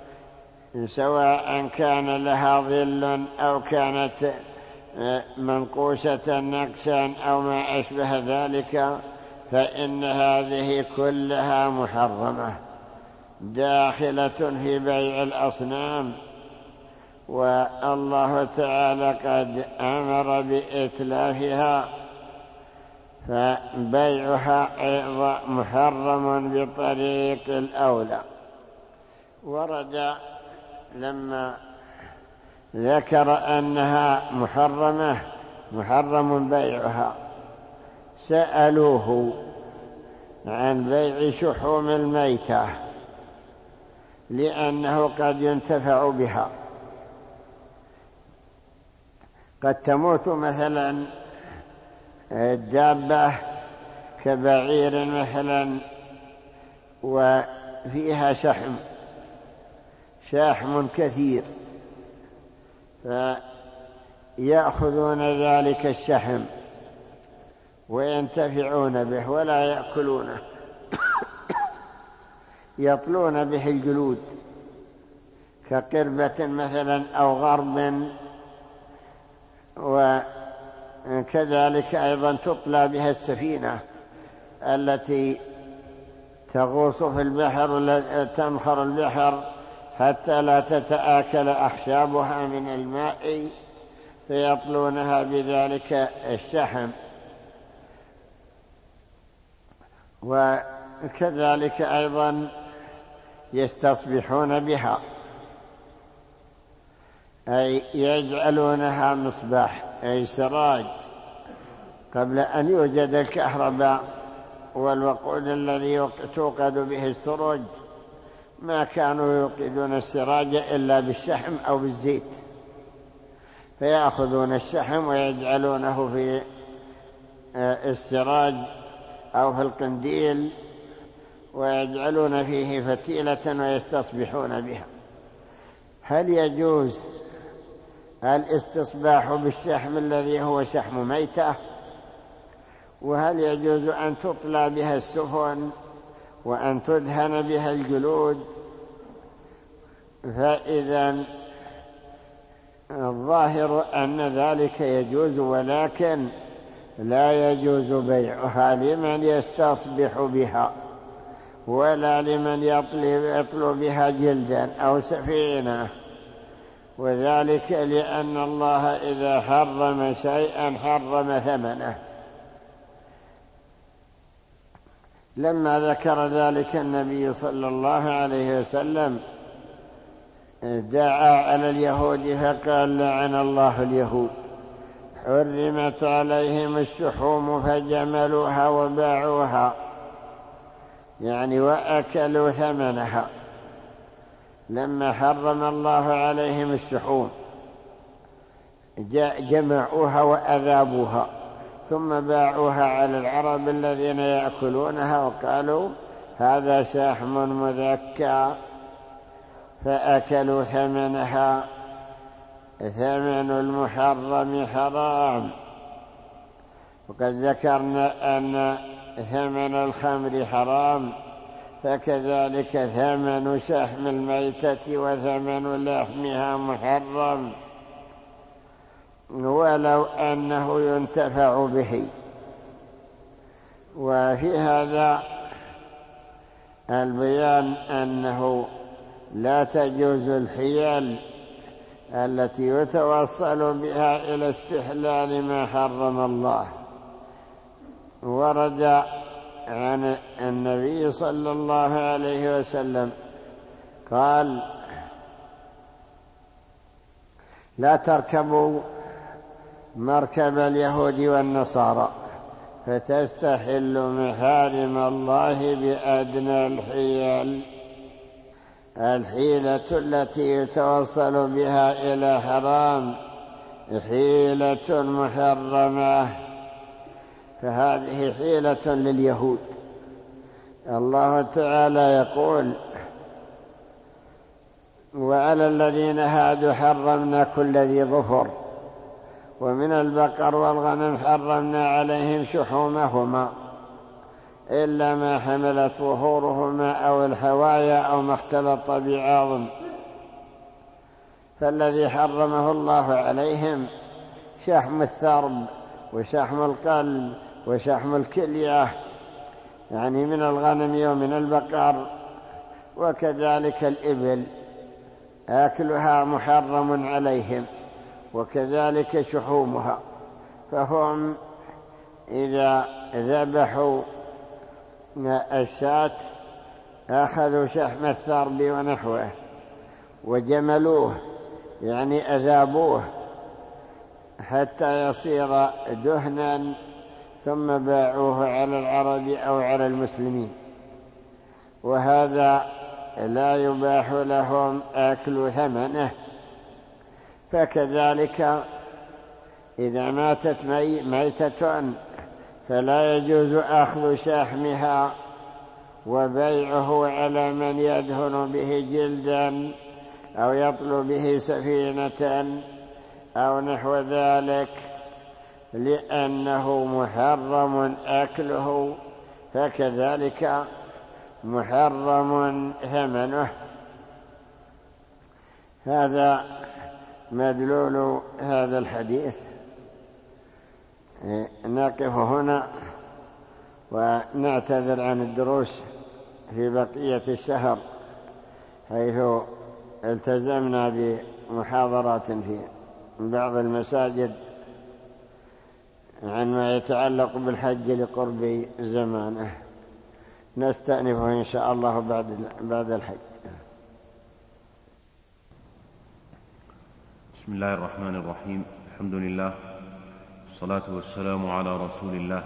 سواء كان لها ظل أو كانت منقوشة نقشا أو ما أشبه ذلك، فإن هذه كلها محرمة داخلة في بيع الأصنام. والله تعالى قد أمر بإتلافها، فبيعها أيضا محرم بطريق الأولى. ورد لما ذكر أنها محرم بيعها، سألوه عن بيع شحوم الميتة لأنه قد ينتفع بها. قد تموت مثلا الدابة كبعير مثلا وفيها شحم كثير، فيأخذون ذلك الشحم وينتفعون به ولا يأكلونه، يطلون به الجلود كقربة مثلا أو غرب، وكذلك أيضا تطلى بها السفينة التي تغوص في البحر، تنخر البحر حتى لا تتآكل أخشابها من الماء، فيطلونها بذلك الشحم. وكذلك أيضا يستصبحون بها، أي يجعلونها مصباح أي سراج قبل أن يوجد الكهرباء والوقود الذي توقد به السروج. ما كانوا يوقدون السراج إلا بالشحم أو بالزيت، فيأخذون الشحم ويجعلونه في السراج أو في القنديل ويجعلون فيه فتيلة ويستصبحون بها. هل يجوز الاستصباح بالشحم الذي هو شحم ميتة؟ وهل يجوز أن تطلى بها السفن وأن تدهن بها الجلود؟ فإذا الظاهر أن ذلك يجوز، ولكن لا يجوز بيعها لمن يستصبح بها، ولا لمن يطلب بها جلدا أو سفينة. وذلك لأن الله إذا حرم شيئا حرم ثمنه. لما ذكر ذلك النبي صلى الله عليه وسلم دعا على اليهود فقال: لعن الله اليهود، حرمت عليهم الشحوم فجملوها وباعوها، يعني وأكلوا ثمنها. لما حرم الله عليهم الشحوم جمعوها وأذابوها، ثم باعوها على العرب الذين يأكلونها وقالوا: هذا شحم مذكى، فأكلوا ثمنها. ثمن المحرم حرام. وقد ذكرنا أن ثمن الخمر حرام، فكذلك ثمن شحم الميتة وثمن لحمها محرم، ولو أنه ينتفع به. وفي هذا البيان أنه لا تجوز الحيل التي يتوصل بها إلى استحلال ما حرم الله. ورد عن النبي صلى الله عليه وسلم قال: لا تركبوا مركب اليهود والنصارى فتستحلوا محارم الله بأدنى الحيل. الحيلة التي يتوصل بها إلى حرام حيلة محرمة، فهذه حيلة لليهود. الله تعالى يقول: وعلى الذين هادوا حرمنا كل ذي ظفر، ومن البقر والغنم حرمنا عليهم شحومهما إلا ما حملت ظهورهما أو الحوايا أو ما اختلط بعظم. فالذي حرمه الله عليهم شحم الثرب وشحم القلب وشحم الكلية، يعني من الغنم ومن البقر، وكذلك الإبل أكلها محرم عليهم، وكذلك شحومها. فهم إذا ذبحوا الشاة أخذوا شحم الثرب ونحوه وجملوه، يعني أذابوه حتى يصير دهنا، ثم باعوه على العرب أو على المسلمين، وهذا لا يباح لهم أكل ثمنه. فكذلك إذا ماتت ميتة فلا يجوز أخذ شحمها وبيعه على من يدهن به جلدا أو يطلب به سفينة أو نحو ذلك، لأنه محرم أكله، فكذلك محرم ثمنه. هذا مدلول هذا الحديث. نقف هنا ونعتذر عن الدروس في بقية الشهر، حيث التزمنا بمحاضرات في بعض المساجد عن ما يتعلق بالحج لقرب زمانه. نستأنفه إن شاء الله بعد الحج. بسم الله الرحمن الرحيم. الحمد لله والصلاة والسلام على رسول الله.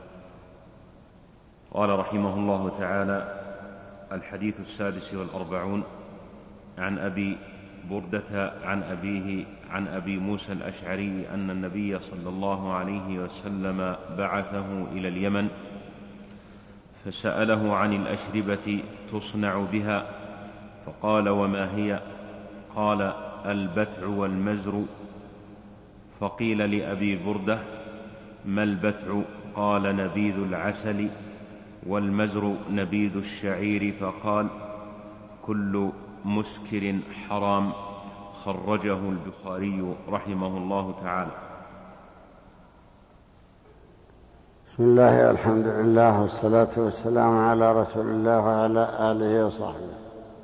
قال رحمه الله تعالى: الحديث 46 عن أبي بردة عن أبيه عن أبي موسى الأشعري أن النبي صلى الله عليه وسلم بعثه إلى اليمن فسأله عن الأشربة تصنع بها، فقال: وما هي؟ قال: البتع والمزر. فقيل لأبي بردة: ما البتع؟ قال: نبيذ العسل، والمزر نبيذ الشعير. فقال: كل مسكر حرام. خرجه البخاري رحمه الله تعالى. بسم الله والحمد لله والصلاة والسلام على رسول الله وعلى آله وصحبه.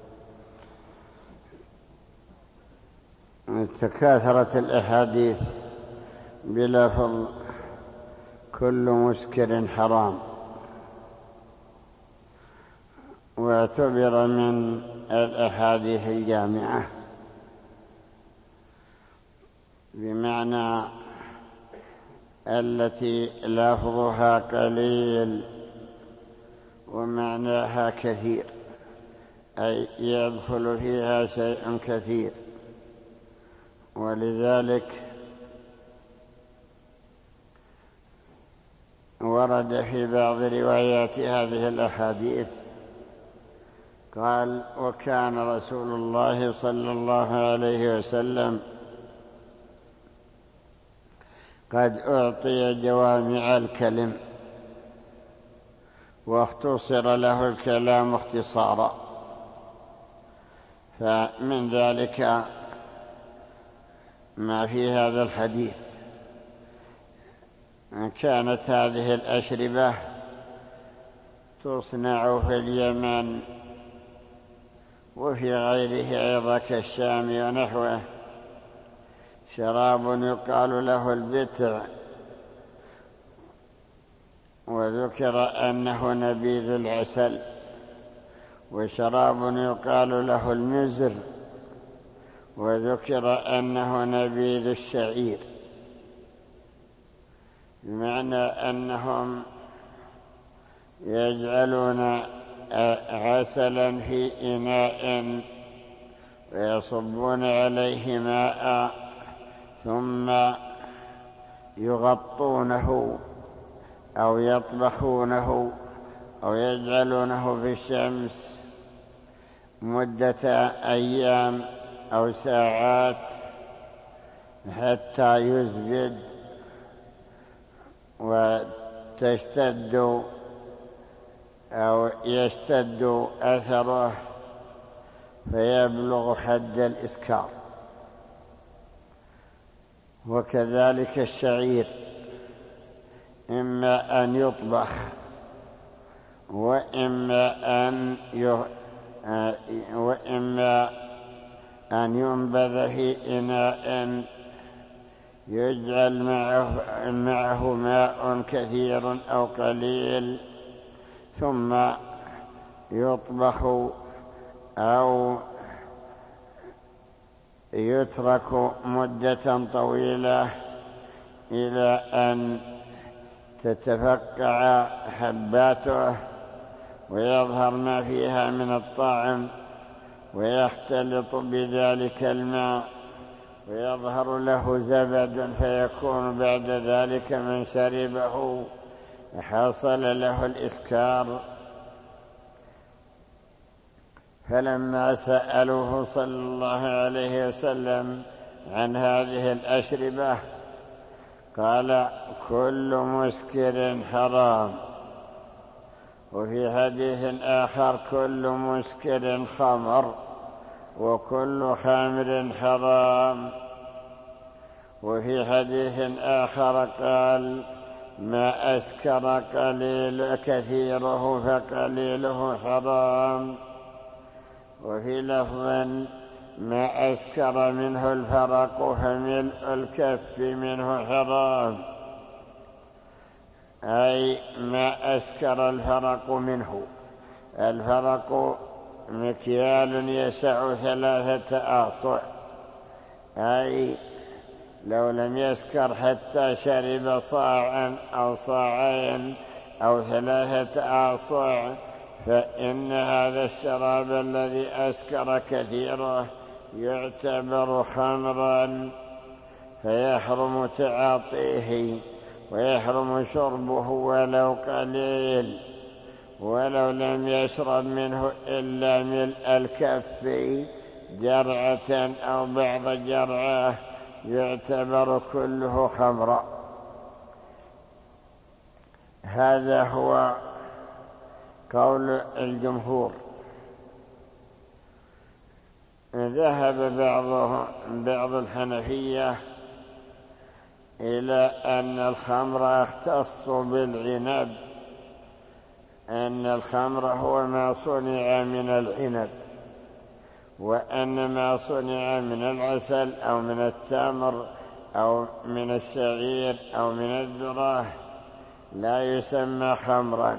تكاثرت الأحاديث بلفظ كل مسكر حرام، واعتبر من الأحاديث الجامعة، بمعنى التي لفظها قليل ومعناها كثير، أي يدخل فيها شيء كثير. ولذلك ورد في بعض روايات هذه الأحاديث قال: وكان رسول الله صلى الله عليه وسلم قد أعطي جوامع الكلم واختصر له الكلام اختصارا. فمن ذلك ما في هذا الحديث: كانت هذه الأشربة تصنع في اليمن وفي غيره أيضا كالشام ونحوه، شراب يقال له البتع، وذكر أنه نبيذ العسل، وشراب يقال له المزر، وذكر أنه نبيذ الشعير، بمعنى أنهم يجعلون عسلا في إناء ويصبون عليه ماء ثم يغطونه أو يطبخونه أو يجعلونه في الشمس مدة أيام أو ساعات حتى يزبد وتشتد أو يشتد أثره فيبلغ حد الإسكار. وكذلك الشعير إما أن يطبخ وإما أن ينبذ في إناء يجعل معه ماء كثير أو قليل ثم يطبخ أو يترك مدة طويلة إلى أن تتفقع حباته ويظهر ما فيها من الطعم ويختلط بذلك الماء ويظهر له زبد، فيكون بعد ذلك من شربه حصل له الإسكار. فلما سألوه صلى الله عليه وسلم عن هذه الأشربة قال: كل مسكر حرام. وفي حديث آخر: كل مسكر خمر، وكل خامر حرام. وفي حديث آخر قال: ما أسكر كثيره فقليله حرام. وفي لفظ: ما أسكر منه الفرق فملء الكف منه حرام، أي ما أسكر الفرق منه، الفرق مكيال يسع 3 أعصع، أي لو لم يسكر حتى شرب صاعا أو صاعين أو 3 أعصع فإن هذا الشراب الذي أسكر كثيره يعتبر خمرا، فيحرم تعاطيه ويحرم شربه ولو قليل، ولو لم يشرب منه إلا ملء الكف جرعة أو بعض جرعة يعتبر كله خمرا. هذا هو قول الجمهور. ذهب بعض الحنفية إلى أن الخمر اختص بالعنب، أن الخمر هو ما صنع من العنب، وأن ما صنع من العسل أو من التمر أو من الشعير أو من الذرة لا يسمى خمرا،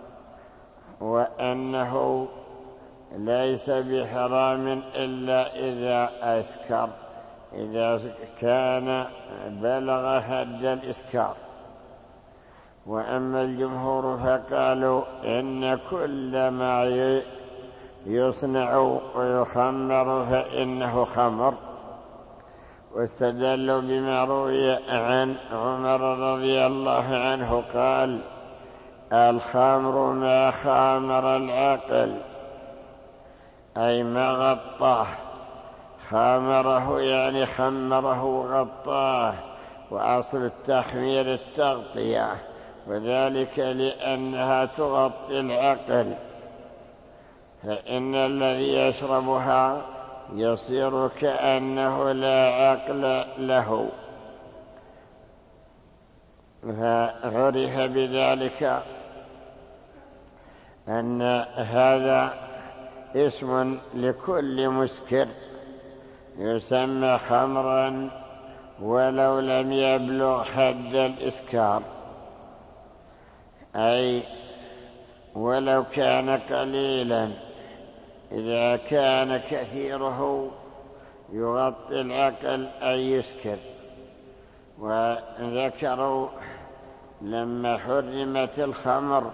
وأنه ليس بحرام إلا إذا أسكر، إذا كان بلغ حد الإسكار. وأما الجمهور فقالوا إن كل ما يصنع ويخمر فإنه خمر، واستدلوا بما روي عن عمر رضي الله عنه قال: الخمر ما خامر العقل، أي ما غطاه. خامره يعني خمره وغطاه، وأصل التخمير التغطية، وذلك لأنها تغطي العقل، فإن الذي يشربها يصير كأنه لا عقل له، فعرف بذلك أن هذا اسم لكل مسكر يسمى خمرا ولو لم يبلغ حد الإسكار، أي ولو كان قليلا، إذا كان كثيره يغطي العقل أي يسكر. وذكروا لما حرمت الخمر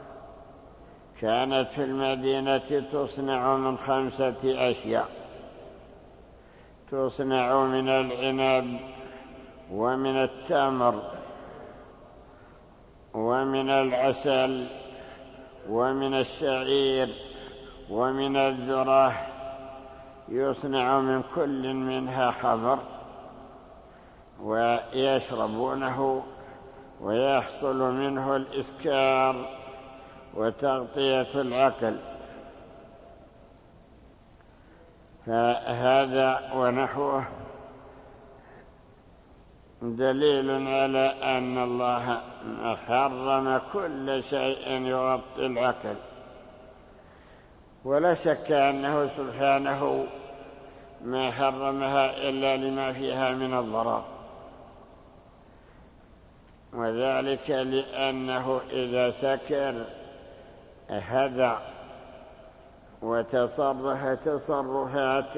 كانت في المدينة تصنع من 5 أشياء: تصنع من العنب ومن التمر ومن العسل ومن الشعير ومن الذرة، يصنع من كل منها خمر ويشربونه ويحصل منه الإسكار وتغطية العقل. فهذا ونحوه دليل على أن الله حرم كل شيء يغطي العقل، ولا شك أنه سبحانه ما حرمها إلا لما فيها من الضرر، وذلك لأنه إذا سكر هدى وتصرف تصرفات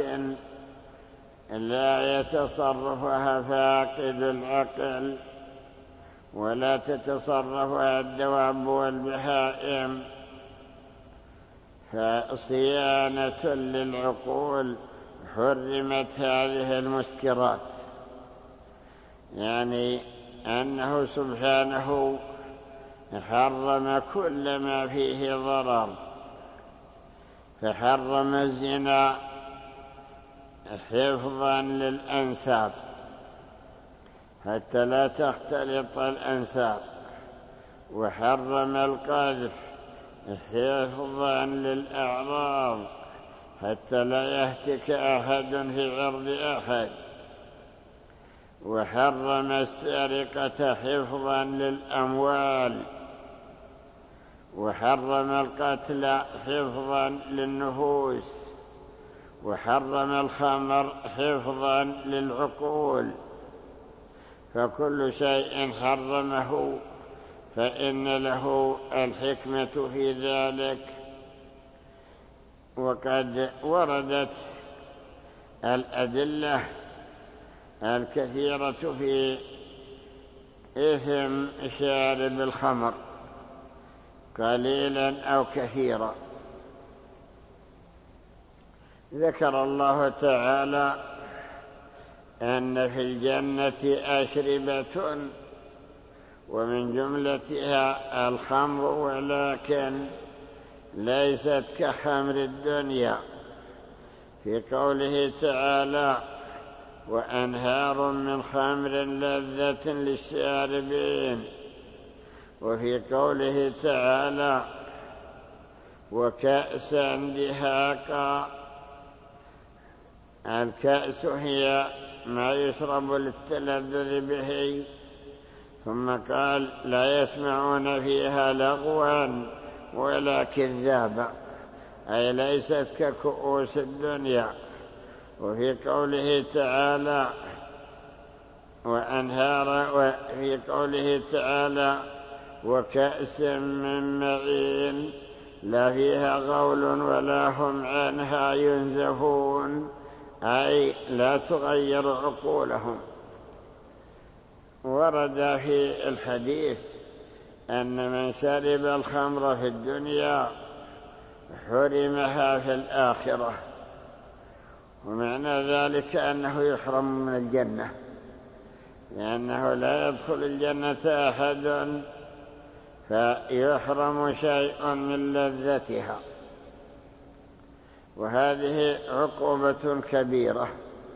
لا يتصرفها فاقد العقل ولا تتصرفها الدواب والبهائم، فصيانة للعقول حرمت هذه المسكرات، يعني أنه سبحانه حرم كل ما فيه ضرر، فحرم الزنا حفظا للأنساب حتى لا تختلط الأنساب، وحرم القذف حفظا للأعراض حتى لا يهتك أحد في عرض أحد، وحرم السرقة حفظا للأموال، وحرم القتل حفظا للنفوس، وحرم الخمر حفظا للعقول. فكل شيء حرمه فإن له الحكمة في ذلك، وقد وردت الأدلة الكثيرة في إثم شارب الخمر قليلا أو كثيرا. ذكر الله تعالى أن في الجنة أشربة ومن جملتها الخمر، ولكن ليست كخمر الدنيا، في قوله تعالى: وأنهار من خمر لذة للشاربين، وفي قوله تعالى: وكأسا دهاقا. الكأس هي ما يشرب للتلذذ به. ثم قال: لا يسمعون فيها لغوا ولا كذابا، أي ليست ككؤوس الدنيا. وفي قوله تعالى: وفي قوله تعالى: وكأس من معين لا فيها غول ولا هم عنها ينزفون، أي لا تغير عقولهم. ورد في الحديث أن من شرب الخمر في الدنيا حرمها في الآخرة، ومعنى ذلك أنه يحرم من الجنة، لأنه لا يدخل الجنة أحد فيحرم شيء من لذتها، وهذه عقوبة كبيرة.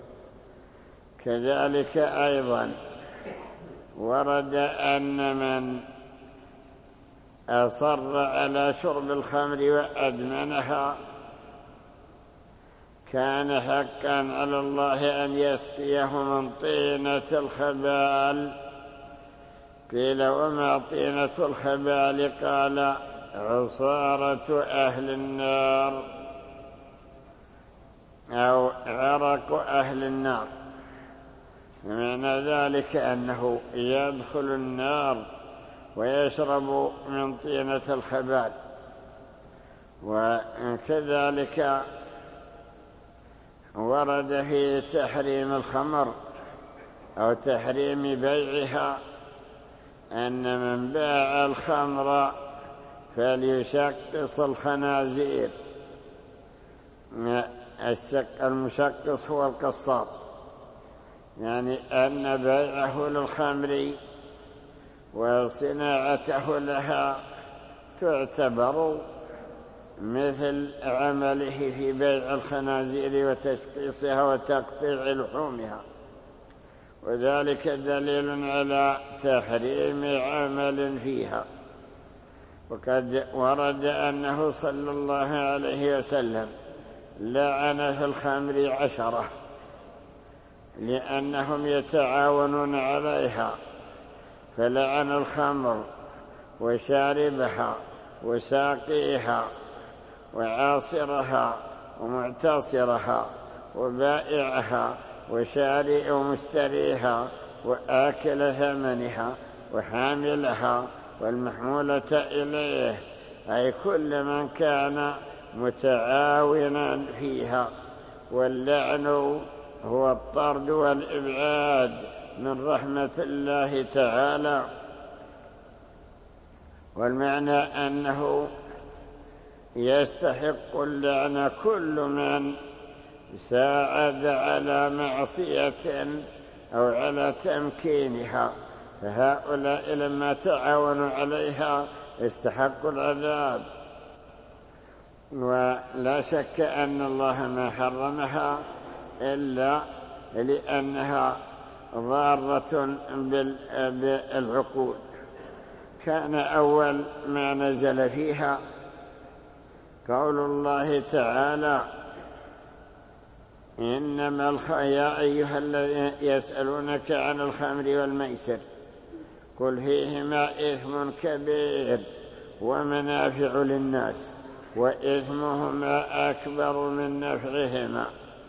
كذلك أيضا ورد أن من أصر على شرب الخمر وأدمنها كان حقا على الله أن يسقيه من طينة الخبال. قيل: وما طينة الخبال؟ قال: عصارة أهل النار أو عرق أهل النار. معنى ذلك أنه يدخل النار ويشرب من طينة الخبال. وكذلك ورد في تحريم الخمر أو تحريم بيعها أن من باع الخمر فليشقص الخنازير. المشقص هو القصاب، يعني أن بيعه للخمر وصناعته لها تعتبر مثل عمله في بيع الخنازير وتشقيصها وتقطيع لحومها، وذلك دليل على تحريم عمل فيها. وقد ورد أنه صلى الله عليه وسلم لعن في الخمر 10 لأنهم يتعاونون عليها، فلعن الخمر وشاربها وساقيها وعاصرها ومعتصرها وبائعها ومشتريها وآكل ثمنها وحاملها والمحمولة إليه، أي كل من كان متعاونا فيها. واللعن هو الطرد والإبعاد من رحمة الله تعالى، والمعنى أنه يستحق اللعن كل من ساعد على معصية أو على تمكينها، فهؤلاء لما تعاونوا عليها استحقوا العذاب. ولا شك أن الله ما حرمها إلا لأنها ضارة بالعقول. كان أول ما نزل فيها قول الله تعالى: إنما يا أيها الذين يسألونك عن الخمر والميسر قل فيهما إثم كبير ومنافع للناس وإثمهما أكبر من نفعهما.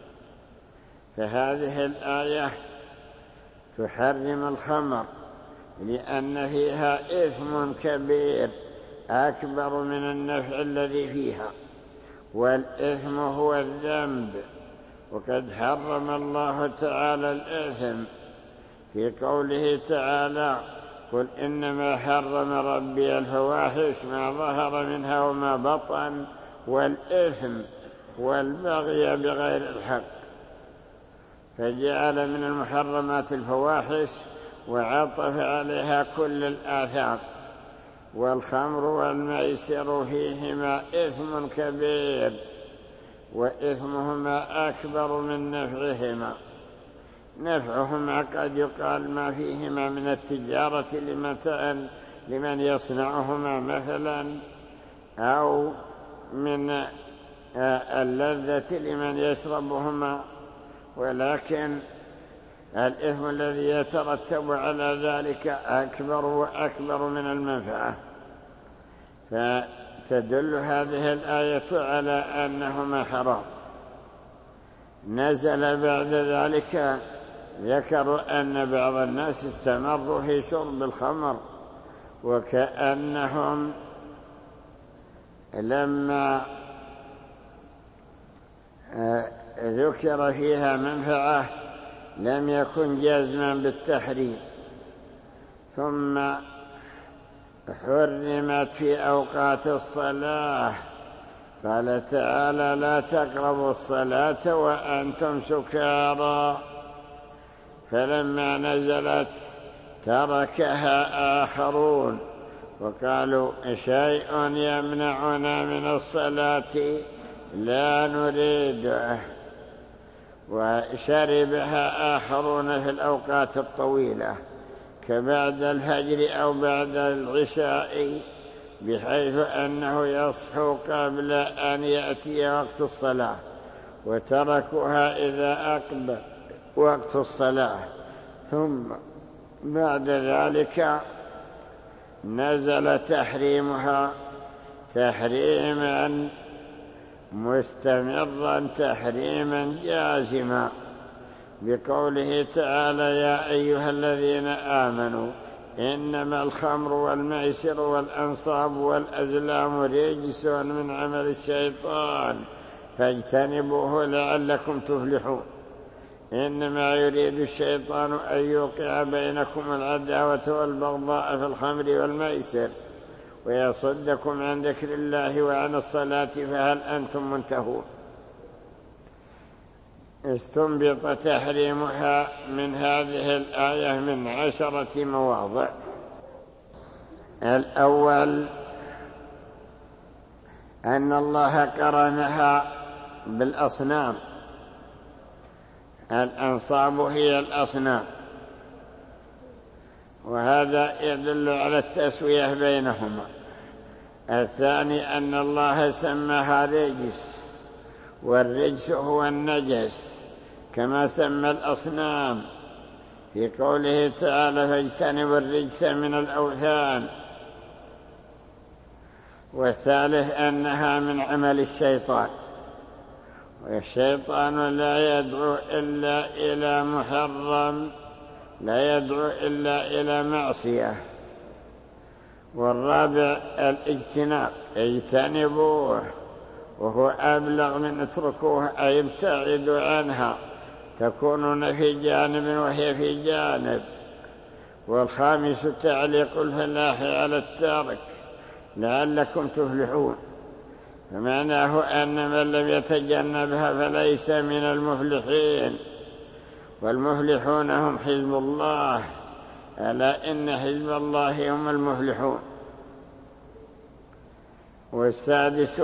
فهذه الآية تحرم الخمر لأن فيها إثم كبير أكبر من النفع الذي فيها، والإثم هو الذنب. وقد حرم الله تعالى الإثم في قوله تعالى: قل إنما حرم ربي الفواحش ما ظهر منها وما بطن والإثم والبغي بغير الحق، فجعل من المحرمات الفواحش وعطف عليها كل الآثام. والخمر والميسر فيهما إثم كبير وإثمهما أكبر من نفعهما. نفعهما قد يقال ما فيهما من التجارة لمن يصنعهما مثلا، أو من اللذة لمن يشربهما، ولكن الإثم الذي يترتب على ذلك أكبر وأكبر من المنفعة. فتدل هذه الآية على أنهما حرام. نزل بعد ذلك ذكروا أن بعض الناس استمروا في شرب الخمر، وكأنهم لما ذكر فيها منفعة لم يكن جازما بالتحريم، ثم حرمت في أوقات الصلاة. قال تعالى: لا تقربوا الصلاة وأنتم سكارى. فلما نزلت تركها آخرون وقالوا: شيء يمنعنا من الصلاة لا نريده. وشربها آخرون في الأوقات الطويلة كبعد الفجر أو بعد العشاء، بحيث أنه يصحو قبل أن يأتي وقت الصلاة، وتركوها إذا أقبل وقت الصلاة. ثم بعد ذلك نزل تحريمها تحريما مستمرا، تحريما جازما، بقوله تعالى: يا أيها الذين آمنوا إنما الخمر والميسر والأنصاب والأزلام رجس من عمل الشيطان فاجتنبوه لعلكم تفلحون. إنما يريد الشيطان أن يوقع بينكم العداوة والبغضاء في الخمر والميسر ويصدكم عن ذكر الله وعن الصلاة فهل أنتم منتهون. استنبط تحريمها من هذه الآية من 10 مواضع. الأول أن الله قرنها بالأصنام. الأنصاب هي الأصنام، وهذا يدل على التسوية بينهما. الثاني أن الله سماها رجس، والرجس هو النجس كما سمى الأصنام في قوله تعالى: فاجتنبوا الرجس من الأوثان. والثالث أنها من عمل الشيطان، والشيطان لا يدعو إلا إلى محرم، لا يدعو إلا إلى معصية. والرابع الاجتناب، اجتنبوه، وهو أبلغ من اتركوه، أي ابتعدوا عنها، تكونون في جانب وهي في جانب. والخامس تعليق الفلاح على التارك لعلكم تفلحون، فمعناه أن من لم يتجنبها فليس من المفلحين، والمفلحون هم حزب الله، ألا إن حزب الله هم المفلحون. والسادس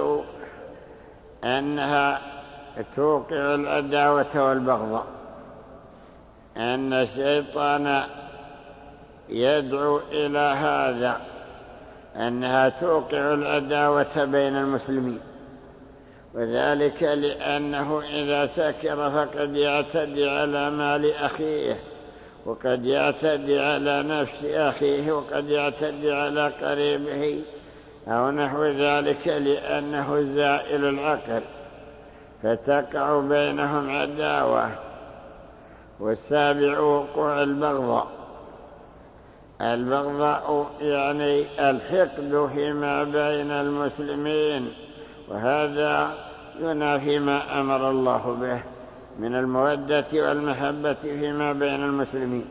أنها توقع العداوة والبغضاء، أن الشيطان يدعو إلى هذا، أنها توقع العداوة بين المسلمين، وذلك لأنه إذا سكر فقد يعتدي على مال أخيه، وقد يعتدي على نفس أخيه، وقد يعتدي على قريبه أو نحو ذلك، لأنه زائل العقل، فتقع بينهم عداوة. والسابع وقوع البغضاء. البغضاء يعني الحقد فيما بين المسلمين، وهذا ينافي ما أمر الله به من المودة والمحبة فيما بين المسلمين.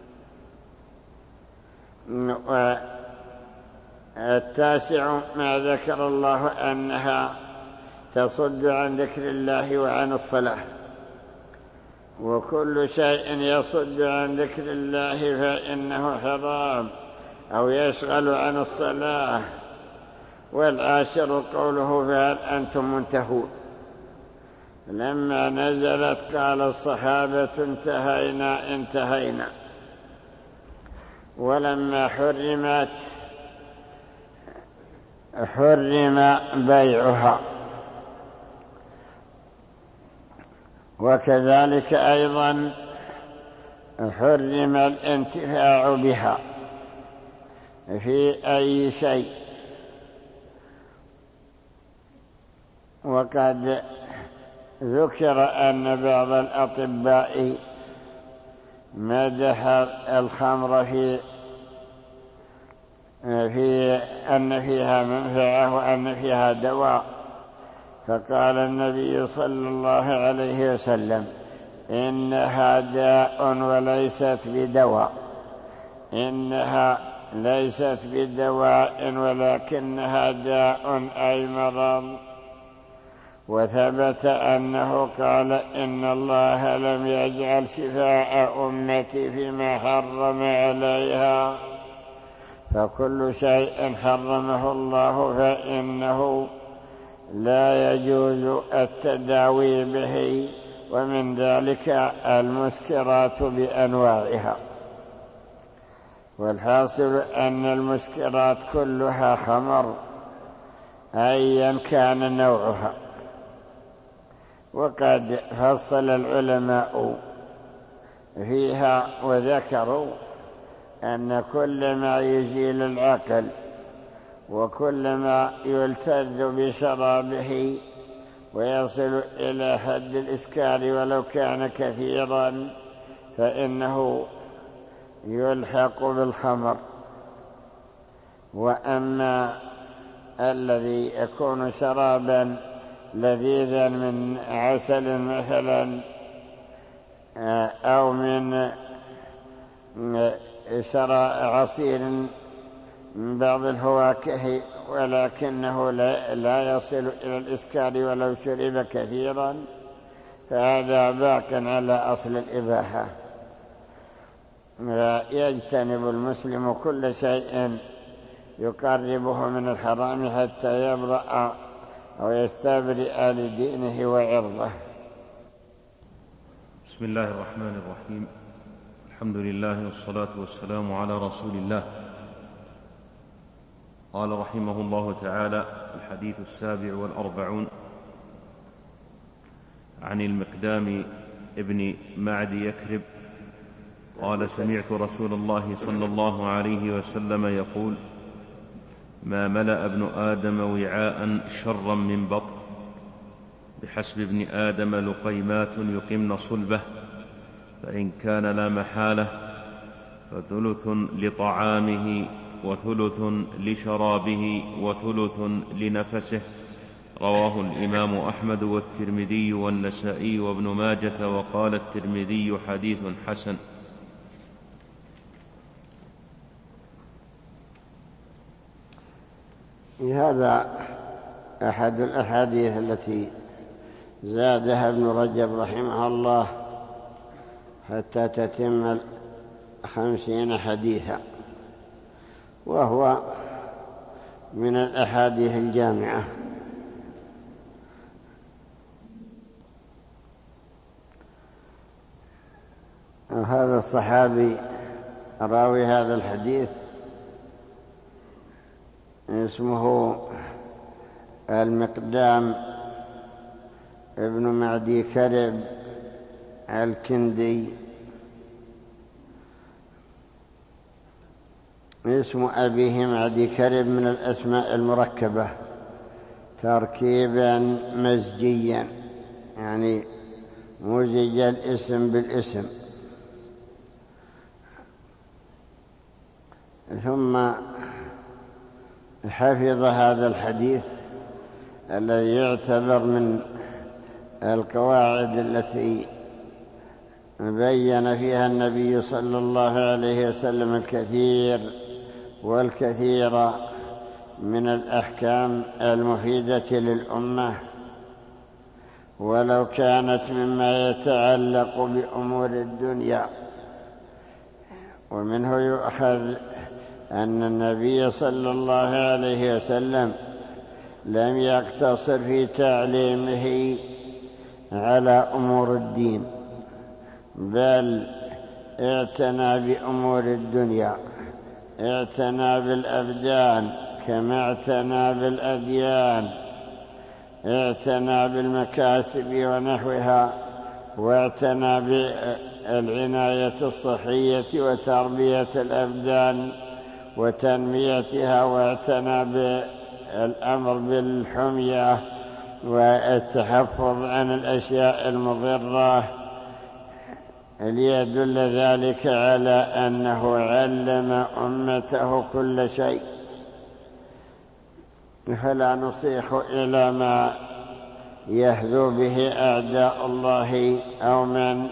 والتاسع ما ذكر الله أنها تصد عن ذكر الله وعن الصلاة، وكل شيء يصد عن ذكر الله فإنه حرام أو يشغل عن الصلاة. والعاشر قوله فهل أنتم منتهون. لما نزلت قال الصحابة انتهينا. ولما حرم بيعها، وكذلك أيضا حرم الانتفاع بها في أي شيء. وقد ذكر أن بعض الأطباء مدح الخمر في أن فيها منفعة وأن فيها دواء، فقال النبي صلى الله عليه وسلم إنها داء وليست بدواء، إنها ليست بدواء ولكنها داء أي مرض. وثبت أنه قال إن الله لم يجعل شفاء أمتي فيما حرم عليها، فكل شيء حرمه الله فإنه لا يجوز التداوي به، ومن ذلك المسكرات بأنواعها. والحاصل أن المسكرات كلها خمر أيا كان نوعها. وقد فصل العلماء فيها وذكروا أن كل ما يزيل العقل وكل ما يلتذ بشرابه ويصل إلى حد الإسكار ولو كان كثيرا فإنه يلحق بالخمر. وأما الذي يكون شرابا لذيذا من عسل مثلا أو من عصير من بعض الفواكه ولكنه لا يصل إلى الإسكار ولو شرب كثيرا، فهذا باق على أصل الإباحة. يجتنب المسلم كل شيء يقربه من الحرام حتى يبرأ أو يستبرئ لدينه وعرضه. بسم الله الرحمن الرحيم. الحمد لله والصلاة والسلام على رسول الله. قال رحمه الله تعالى: الحديث 47 عن المقدام ابن معد يكرب قال: سمعت رسول الله صلى الله عليه وسلم يقول: ما ملأ ابن آدم وعاء شرا من بطن، بحسب ابن آدم لقيمات يقمن صلبه، فإن كان لا محالة فثلث لطعامه وثلث لشرابه وثلث لنفسه. رواه الإمام أحمد والترمذي والنسائي وابن ماجة، وقال الترمذي: حديث حسن. هذا أحد الأحاديث التي زادها ابن رجب رحمه الله حتى تتم 50 حديثا، وهو من الأحاديث الجامعة. هذا الصحابي راوي هذا الحديث اسمه المقدام ابن معدي كرب الكندي. اسم أبيه معدي كرب من الأسماء المركبة تركيبا مزجيا، يعني مزج الاسم بالاسم. ثم حفظ هذا الحديث الذي يعتبر من القواعد التي بين فيها النبي صلى الله عليه وسلم الكثير والكثير من الأحكام المفيدة للأمة، ولو كانت مما يتعلق بأمور الدنيا. ومنه يؤخذ أن النبي صلى الله عليه وسلم لم يقتصر في تعليمه على أمور الدين، بل اعتنى بأمور الدنيا، اعتنى بالأبدان كما اعتنى بالأديان، اعتنى بالمكاسب ونحوها، واعتنى بالعناية الصحية وتربية الأبدان وتنميتها، واعتنى بالأمر بالحمية والتحفظ عن الأشياء المضرة، ليدل ذلك على أنه علم أمته كل شيء. فلا نصيح إلى ما يهذو به أعداء الله أو من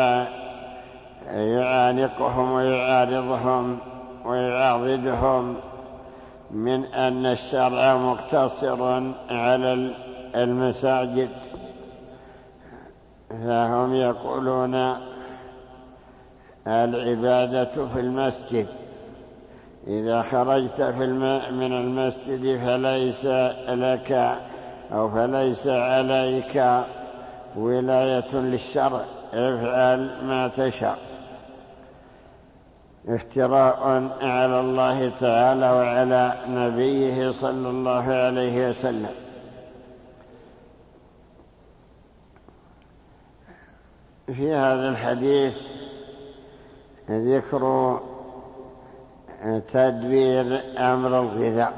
يعانقهم ويعارضهم ويعاضدهم من أن الشرع مقتصر على المساجد، فهم يقولون العبادة في المسجد، إذا خرجت من المسجد فليس لك أو فليس عليك ولاية للشرع، افعل ما تشاء، افتراء على الله تعالى وعلى نبيه صلى الله عليه وسلم. في هذا الحديث ذكر تدبير أمر الغذاء،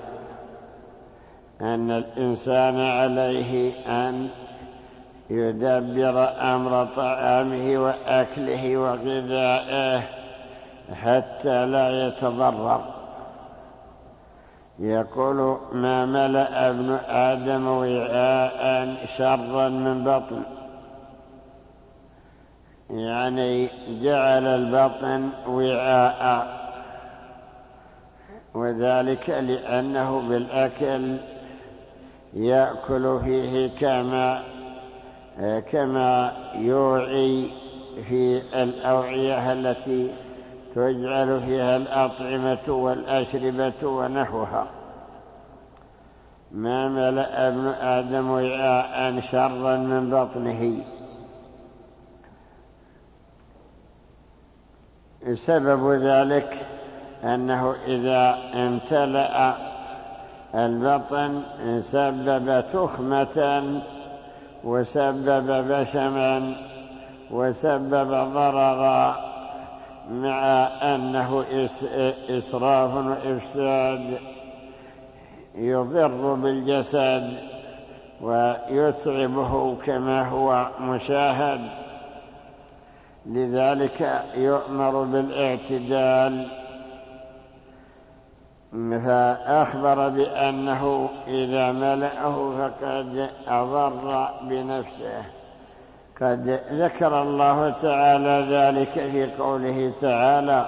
أن الإنسان عليه أن يدبر أمر طعامه وأكله وغذائه حتى لا يتضرر. يقول: ما ملأ ابن آدم وعاء شرا من بطن، يعني جعل البطن وعاء، وذلك لأنه بالأكل يأكل فيه كما يوعي في الأوعية التي تجعل فيها الأطعمة والأشربة ونحوها. ما ملأ ابن آدم وعاء شرا من بطنه. سبب ذلك أنه إذا امتلأ البطن سبب تخمة وسبب بشما وسبب ضررا، مع أنه إسراف وإفساد يضر بالجسد ويتعبه كما هو مشاهد. لذلك يؤمر بالاعتدال، فأخبر بأنه إذا ملأه فقد أضر بنفسه. قد ذكر الله تعالى ذلك في قوله تعالى: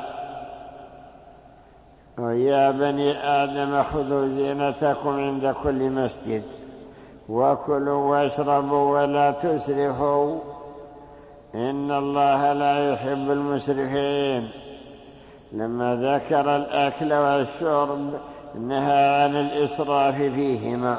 ويا بني آدم خذوا زينتكم عند كل مسجد وكلوا واشربوا ولا تسرفوا إن الله لا يحب المسرفين. لما ذكر الأكل والشرب نهى عن الإسراف فيهما،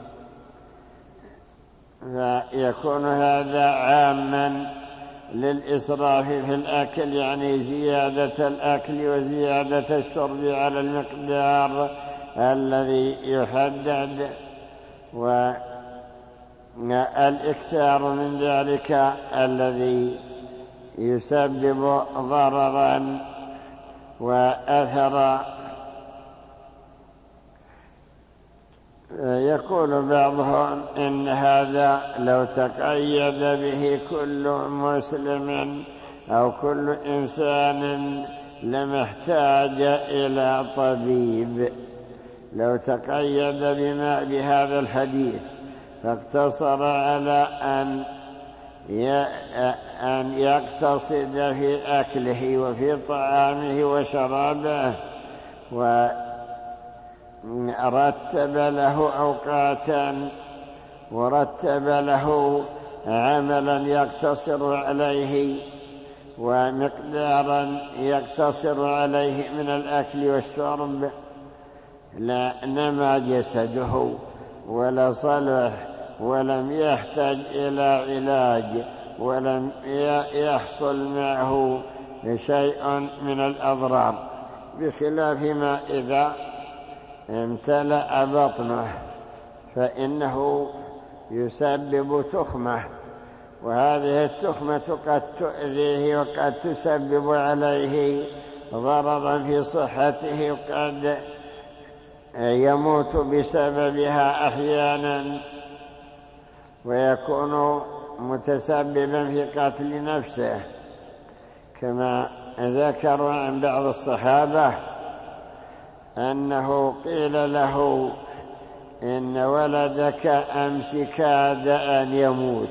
فيكون هذا عاما للإسراف في الأكل، يعني زيادة الأكل وزيادة الشرب على المقدار الذي يحدد، والإكثار من ذلك الذي يسبب ضررا وأثرا. يقول بعضهم إن هذا لو تقيد به كل مسلم أو كل إنسان لمحتاج إلى طبيب. لو تقيد بهذا الحديث فاقتصر على أن يقتصد في أكله وفي طعامه وشرابه، ورتب له أوقاتا ورتب له عملا يقتصر عليه ومقدارا يقتصر عليه من الأكل والشرب، لا نما جسده ولا صلح ولم يحتاج إلى علاج ولم يحصل معه شيء من الأضرار، بخلاف ما إذا امتلأ بطنه فإنه يسبب تخمة، وهذه التخمة قد تؤذيه وقد تسبب عليه ضررا في صحته، وقد يموت بسببها أحيانا ويكون متسببا في قتل نفسه، كما ذكروا عن بعض الصحابة أنه قيل له إن ولدك أمس كاد أن يموت،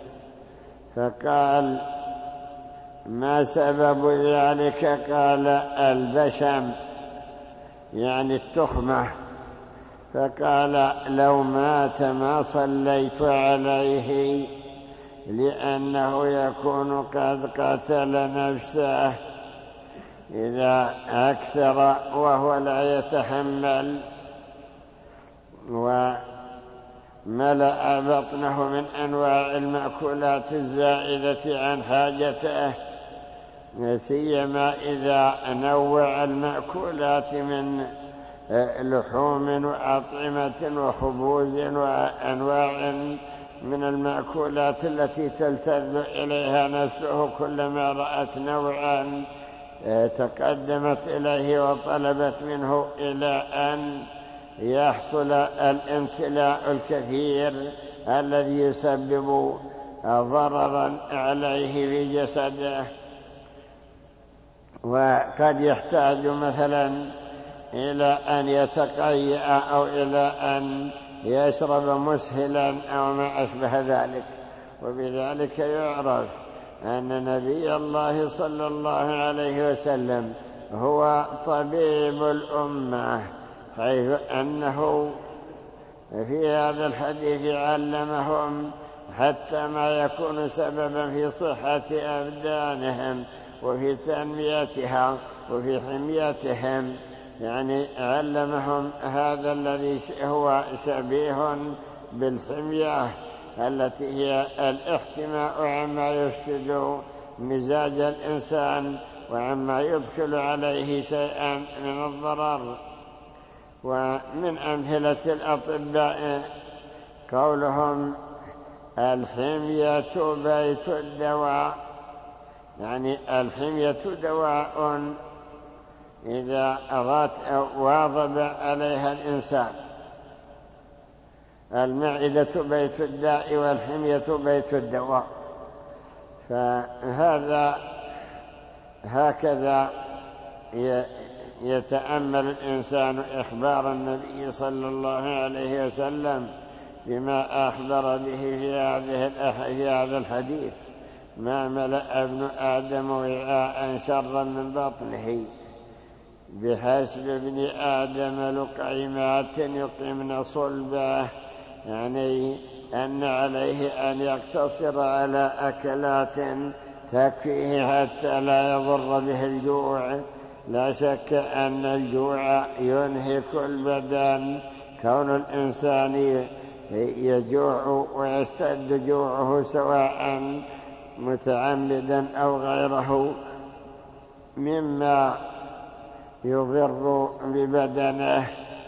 فقال ما سبب ذلك؟ قال البشم يعني التخمة، فقال لو مات ما صليت عليه لأنه يكون قد قتل نفسه إذا أكثر وهو لا يتحمل وملأ بطنه من أنواع المأكولات الزائدة عن حاجته، سيما إذا نوع المأكولات من لحوم وأطعمة وخبوز وأنواع من المأكولات التي تلتذ إليها نفسه، كلما رأت نوعا تقدمت إليه وطلبت منه إلى أن يحصل الامتلاء الكثير الذي يسبب ضررا عليه في جسده. وقد يحتاج مثلا إلى أن يتقيأ أو إلى أن يشرب مسهلا أو ما أشبه ذلك، وبذلك يعرف أن نبي الله صلى الله عليه وسلم هو طبيب الأمة، حيث أنه في هذا الحديث علمهم حتى ما يكون سببا في صحة أبدانهم وفي تنميتها وفي حميتهم، يعني علمهم هذا الذي هو شبيه بالحمية التي هي الاحتماء عما يفسد مزاج الإنسان وعما يدخل عليه شيئا من الضرر. ومن أمثلة الأطباء قولهم الحمية بيت الدواء، يعني الحمية دواء إذا واظب عليها الإنسان. المعدة بيت الداء والحمية بيت الدواء، فهذا هكذا يتأمل الإنسان إخبار النبي صلى الله عليه وسلم بما أخبر به في هذا الحديث: ما ملأ ابن آدم وعاء شرا من بطنه، بحسب ابن آدم لقيمات يقمن صلبه، يعني أن عليه أن يقتصر على أكلات تكفيه حتى لا يضر به الجوع. لا شك أن الجوع ينهك البدن، كون الإنسان يجوع ويشتد جوعه سواء متعمدا أو غيره مما يضر ببدنه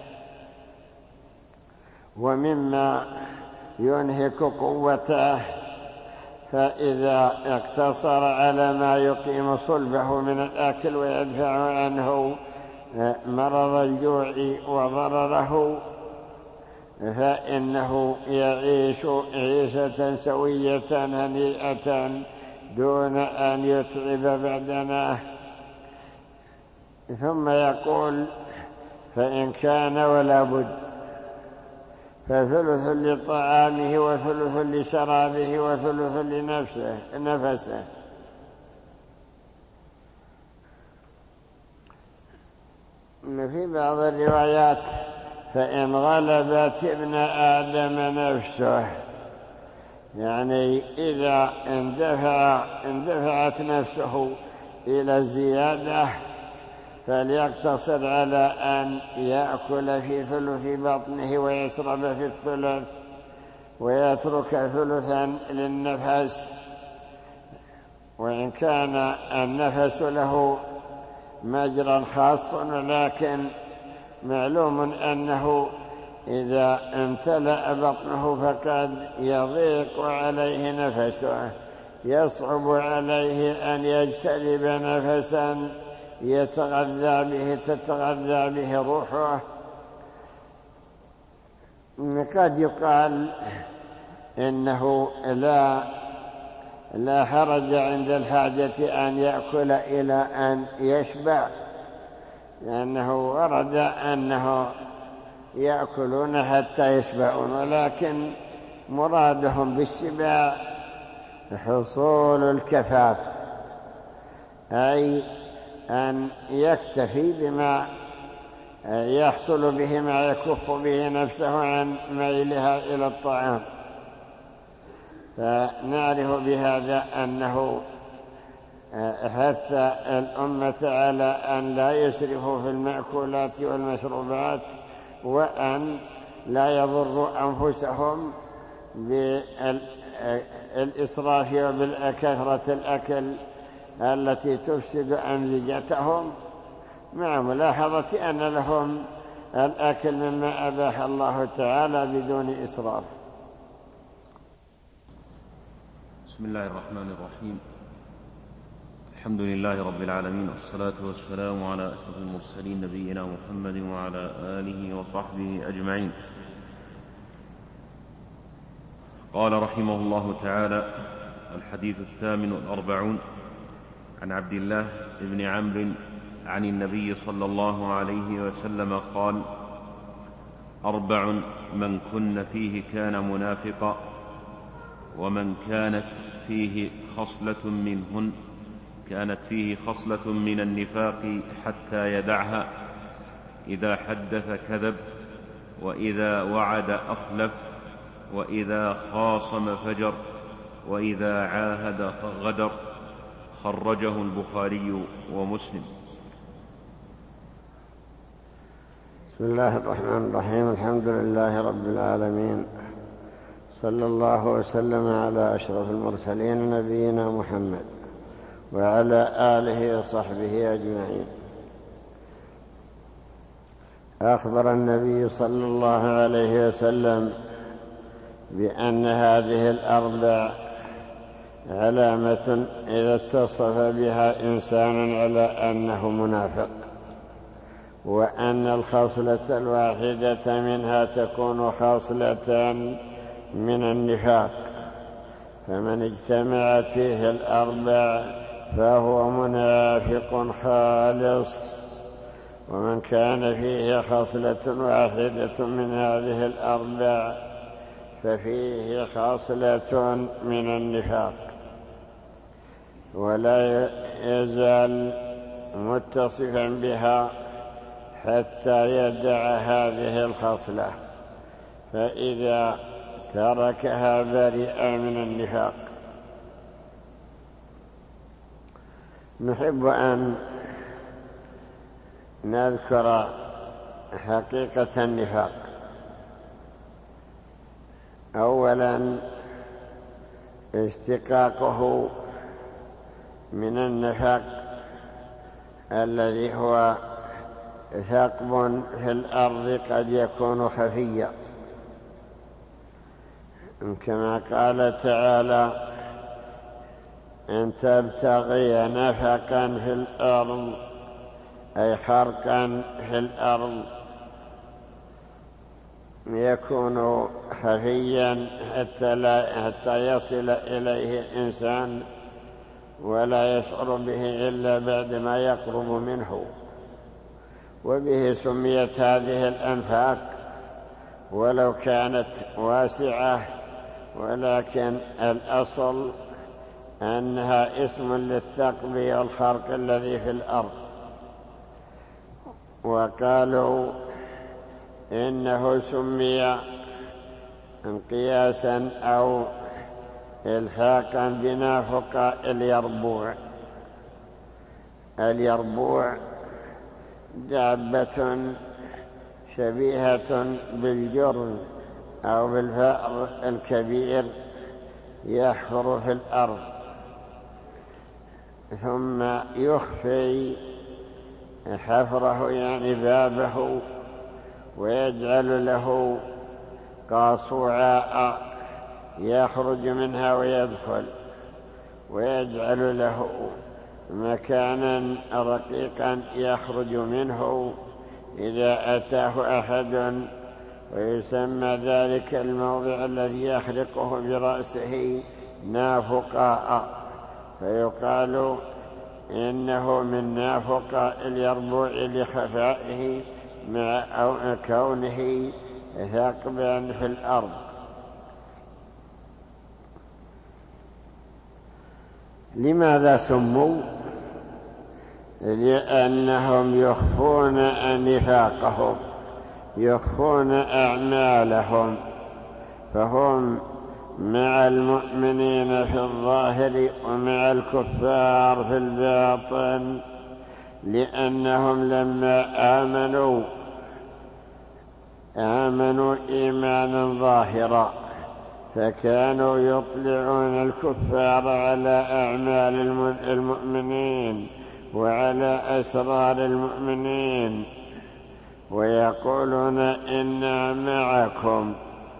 ومما ينهك قوته، فإذا اقتصر على ما يقيم صلبه من الأكل ويدفع عنه مرض الجوع وضرره، فإنه يعيش عيشة سوية هنيئة دون أن يتعب بدنه. ثم يقول: فإن كان ولا بد، فثلث لطعامه وثلث لشرابه وثلث لنفسه. في بعض الروايات فإن غلبت ابن آدم نفسه، يعني إذا اندفعت نفسه إلى الزيادة فليقتصر على أن يأكل في ثلث بطنه ويشرب في الثلث ويترك ثلثا للنفس، وإن كان النفس له مجرى خاص، ولكن معلوم أنه إذا امتلأ بطنه فقد يضيق عليه نفسه، يصعب عليه أن يجتذب نفسا تتغذى به روحه. قد يقال إنه لا حرج عند الحاجة أن يأكل إلى أن يشبع، لأنه ورد أنه يأكلون حتى يشبعون، ولكن مرادهم بالشبع حصول الكفاف، أي أن يكتفي بما يحصل به ما يكف به نفسه عن ميلها إلى الطعام. فنعرف بهذا أنه حث الأمة على أن لا يسرفوا في المأكولات والمشروبات، وأن لا يضروا أنفسهم بالإسراف وبالكثرة الأكل التي تفسد أمزجتهم، مع ملاحظة أن لهم الأكل مما أباح الله تعالى بدون إسراف. بسم الله الرحمن الرحيم. الحمد لله رب العالمين، والصلاة والسلام على أشرف المرسلين نبينا محمد وعلى آله وصحبه أجمعين. قال رحمه الله تعالى: الحديث 48 عن عبد الله بن عمرو عن النبي صلى الله عليه وسلم قال: 4 من كن فيه كان منافقا، ومن كانت فيه خصلة من النفاق حتى يدعها: إذا حدث كذب، وإذا وعد أخلف، وإذا خاصم فجر، وإذا عاهد غدر. خرجه البخاري ومسلم. بسم الله الرحمن الرحيم. الحمد لله رب العالمين، صلى الله وسلم على أشرف المرسلين نبينا محمد وعلى آله وصحبه أجمعين. أخبر النبي صلى الله عليه وسلم بأن هذه الأربع علامة إذا اتصف بها إنسان على أنه منافق، وأن الخصلة الواحدة منها تكون خصلة من النفاق، فمن اجتمعت فيه الأربع فهو منافق خالص. ومن كان فيه خصلة واحدة من هذه الأربع ففيه خصلة من النفاق، ولا يزال متصفا بها حتى يدع هذه الخصلة، فإذا تركها برئ من النفاق. نحب أن نذكر حقيقة النفاق. أولا، اشتقاقه من النفاق الذي هو ثقب في الأرض قد يكون خفيا، كما قال تعالى: إن تبتغي نفقا في الأرض، أي خرقا في الأرض، يكون خفيا حتى يصل إليه الإنسان ولا يشعر به إلا بعدما يقرب منه. وبه سميت هذه الأنفاق ولو كانت واسعة، ولكن الأصل أنها اسم للثقب والخرق الذي في الأرض. وقالوا إنه سمي قياسا أو إلحاقا بنافق اليربوع. اليربوع دابة شبيهة بالجرذ أو بالفأر الكبير يحفر في الأرض ثم يخفي حفره يعني بابه ويجعل له قاصوعاء يخرج منها ويدخل، ويجعل له مكانا رقيقا يخرج منه إذا أتاه أحد، ويسمى ذلك الموضع الذي يخرقه برأسه نافقاء، فيقال إنه من نافق اليربوع لخفائه مع كونه ثقبا في الأرض. لماذا سموا؟ لأنهم يخفون نفاقهم، يخفون أعمالهم، فهم مع المؤمنين في الظاهر ومع الكفار في الباطن، لأنهم لما آمنوا إيمانا ظاهرا فكانوا يطلعون الكفار على أعمال المؤمنين وعلى أسرار المؤمنين، ويقولون إنا معكم،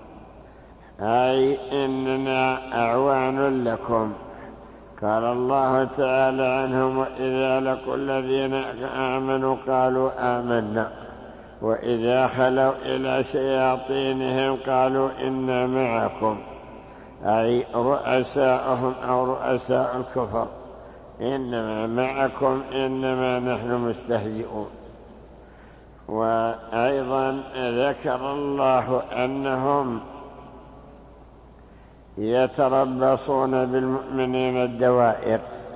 أي إننا أعوان لكم. قال الله تعالى عنهم: وإذا لقوا الذين آمنوا قالوا آمنا، وإذا خلوا إلى شياطينهم قالوا إنا معكم، أي رؤساءهم أو رؤساء الكفر، إنما معكم إنما نحن مستهزئون. وأيضا ذكر الله أنهم يتربصون بالمؤمنين الدوائر،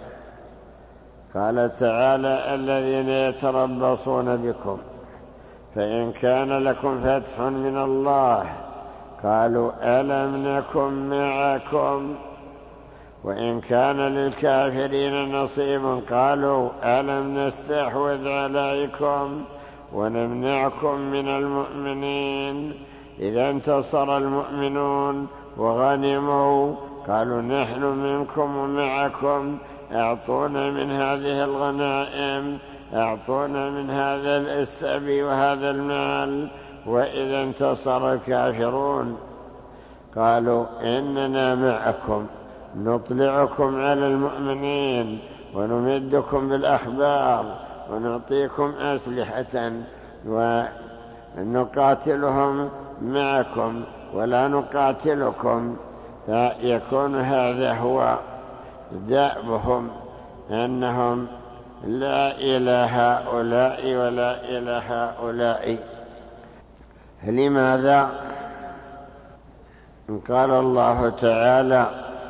قال تعالى: الذين يتربصون بكم فإن كان لكم فتح من الله قالوا ألم نكن معكم، وإن كان للكافرين نصيب قالوا ألم نستحوذ عليكم ونمنعكم من المؤمنين. إذا انتصر المؤمنون وغنموا قالوا نحن منكم ومعكم، أعطونا من هذه الغنائم، أعطونا من هذا السبي وهذا المال. وإذا انتصر الكافرون قالوا إننا معكم، نطلعكم على المؤمنين ونمدكم بالأخبار ونعطيكم أسلحة ونقاتلهم معكم ولا نقاتلكم. فيكون هذا هو دأبهم، أنهم لا إلى هؤلاء ولا إلى هؤلاء. لماذا؟ قال الله تعالى: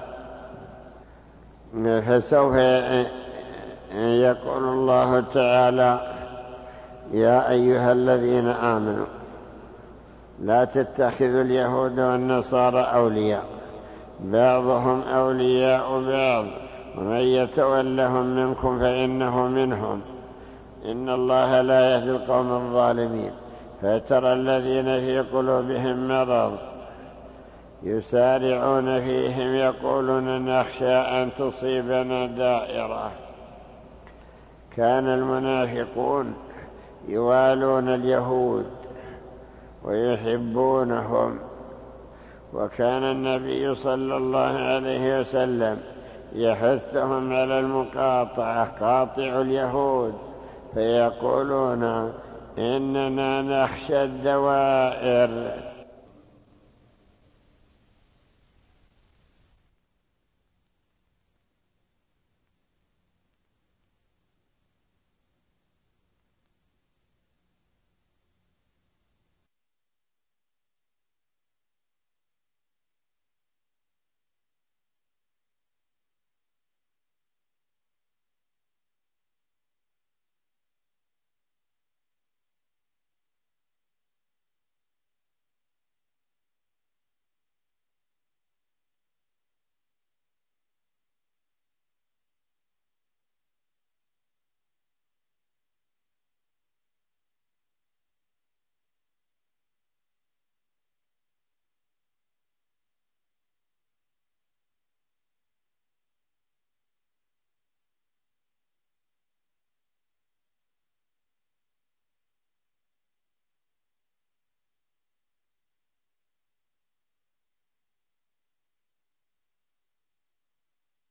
فسوف يقول الله تعالى: يا أيها الذين آمنوا لا تتخذوا اليهود والنصارى أولياء، بعضهم أولياء بعض، ومن يتولهم منكم فإنه منهم، إن الله لا يهدي القوم الظالمين. فترى الذين في قلوبهم مرض يسارعون فيهم يقولون نخشى أن تصيبنا دائرة. كان المنافقون يوالون اليهود ويحبونهم، وكان النبي صلى الله عليه وسلم يحثهم على المقاطعة: قاطعوا اليهود، فيقولون إننا نخشى الدوائر،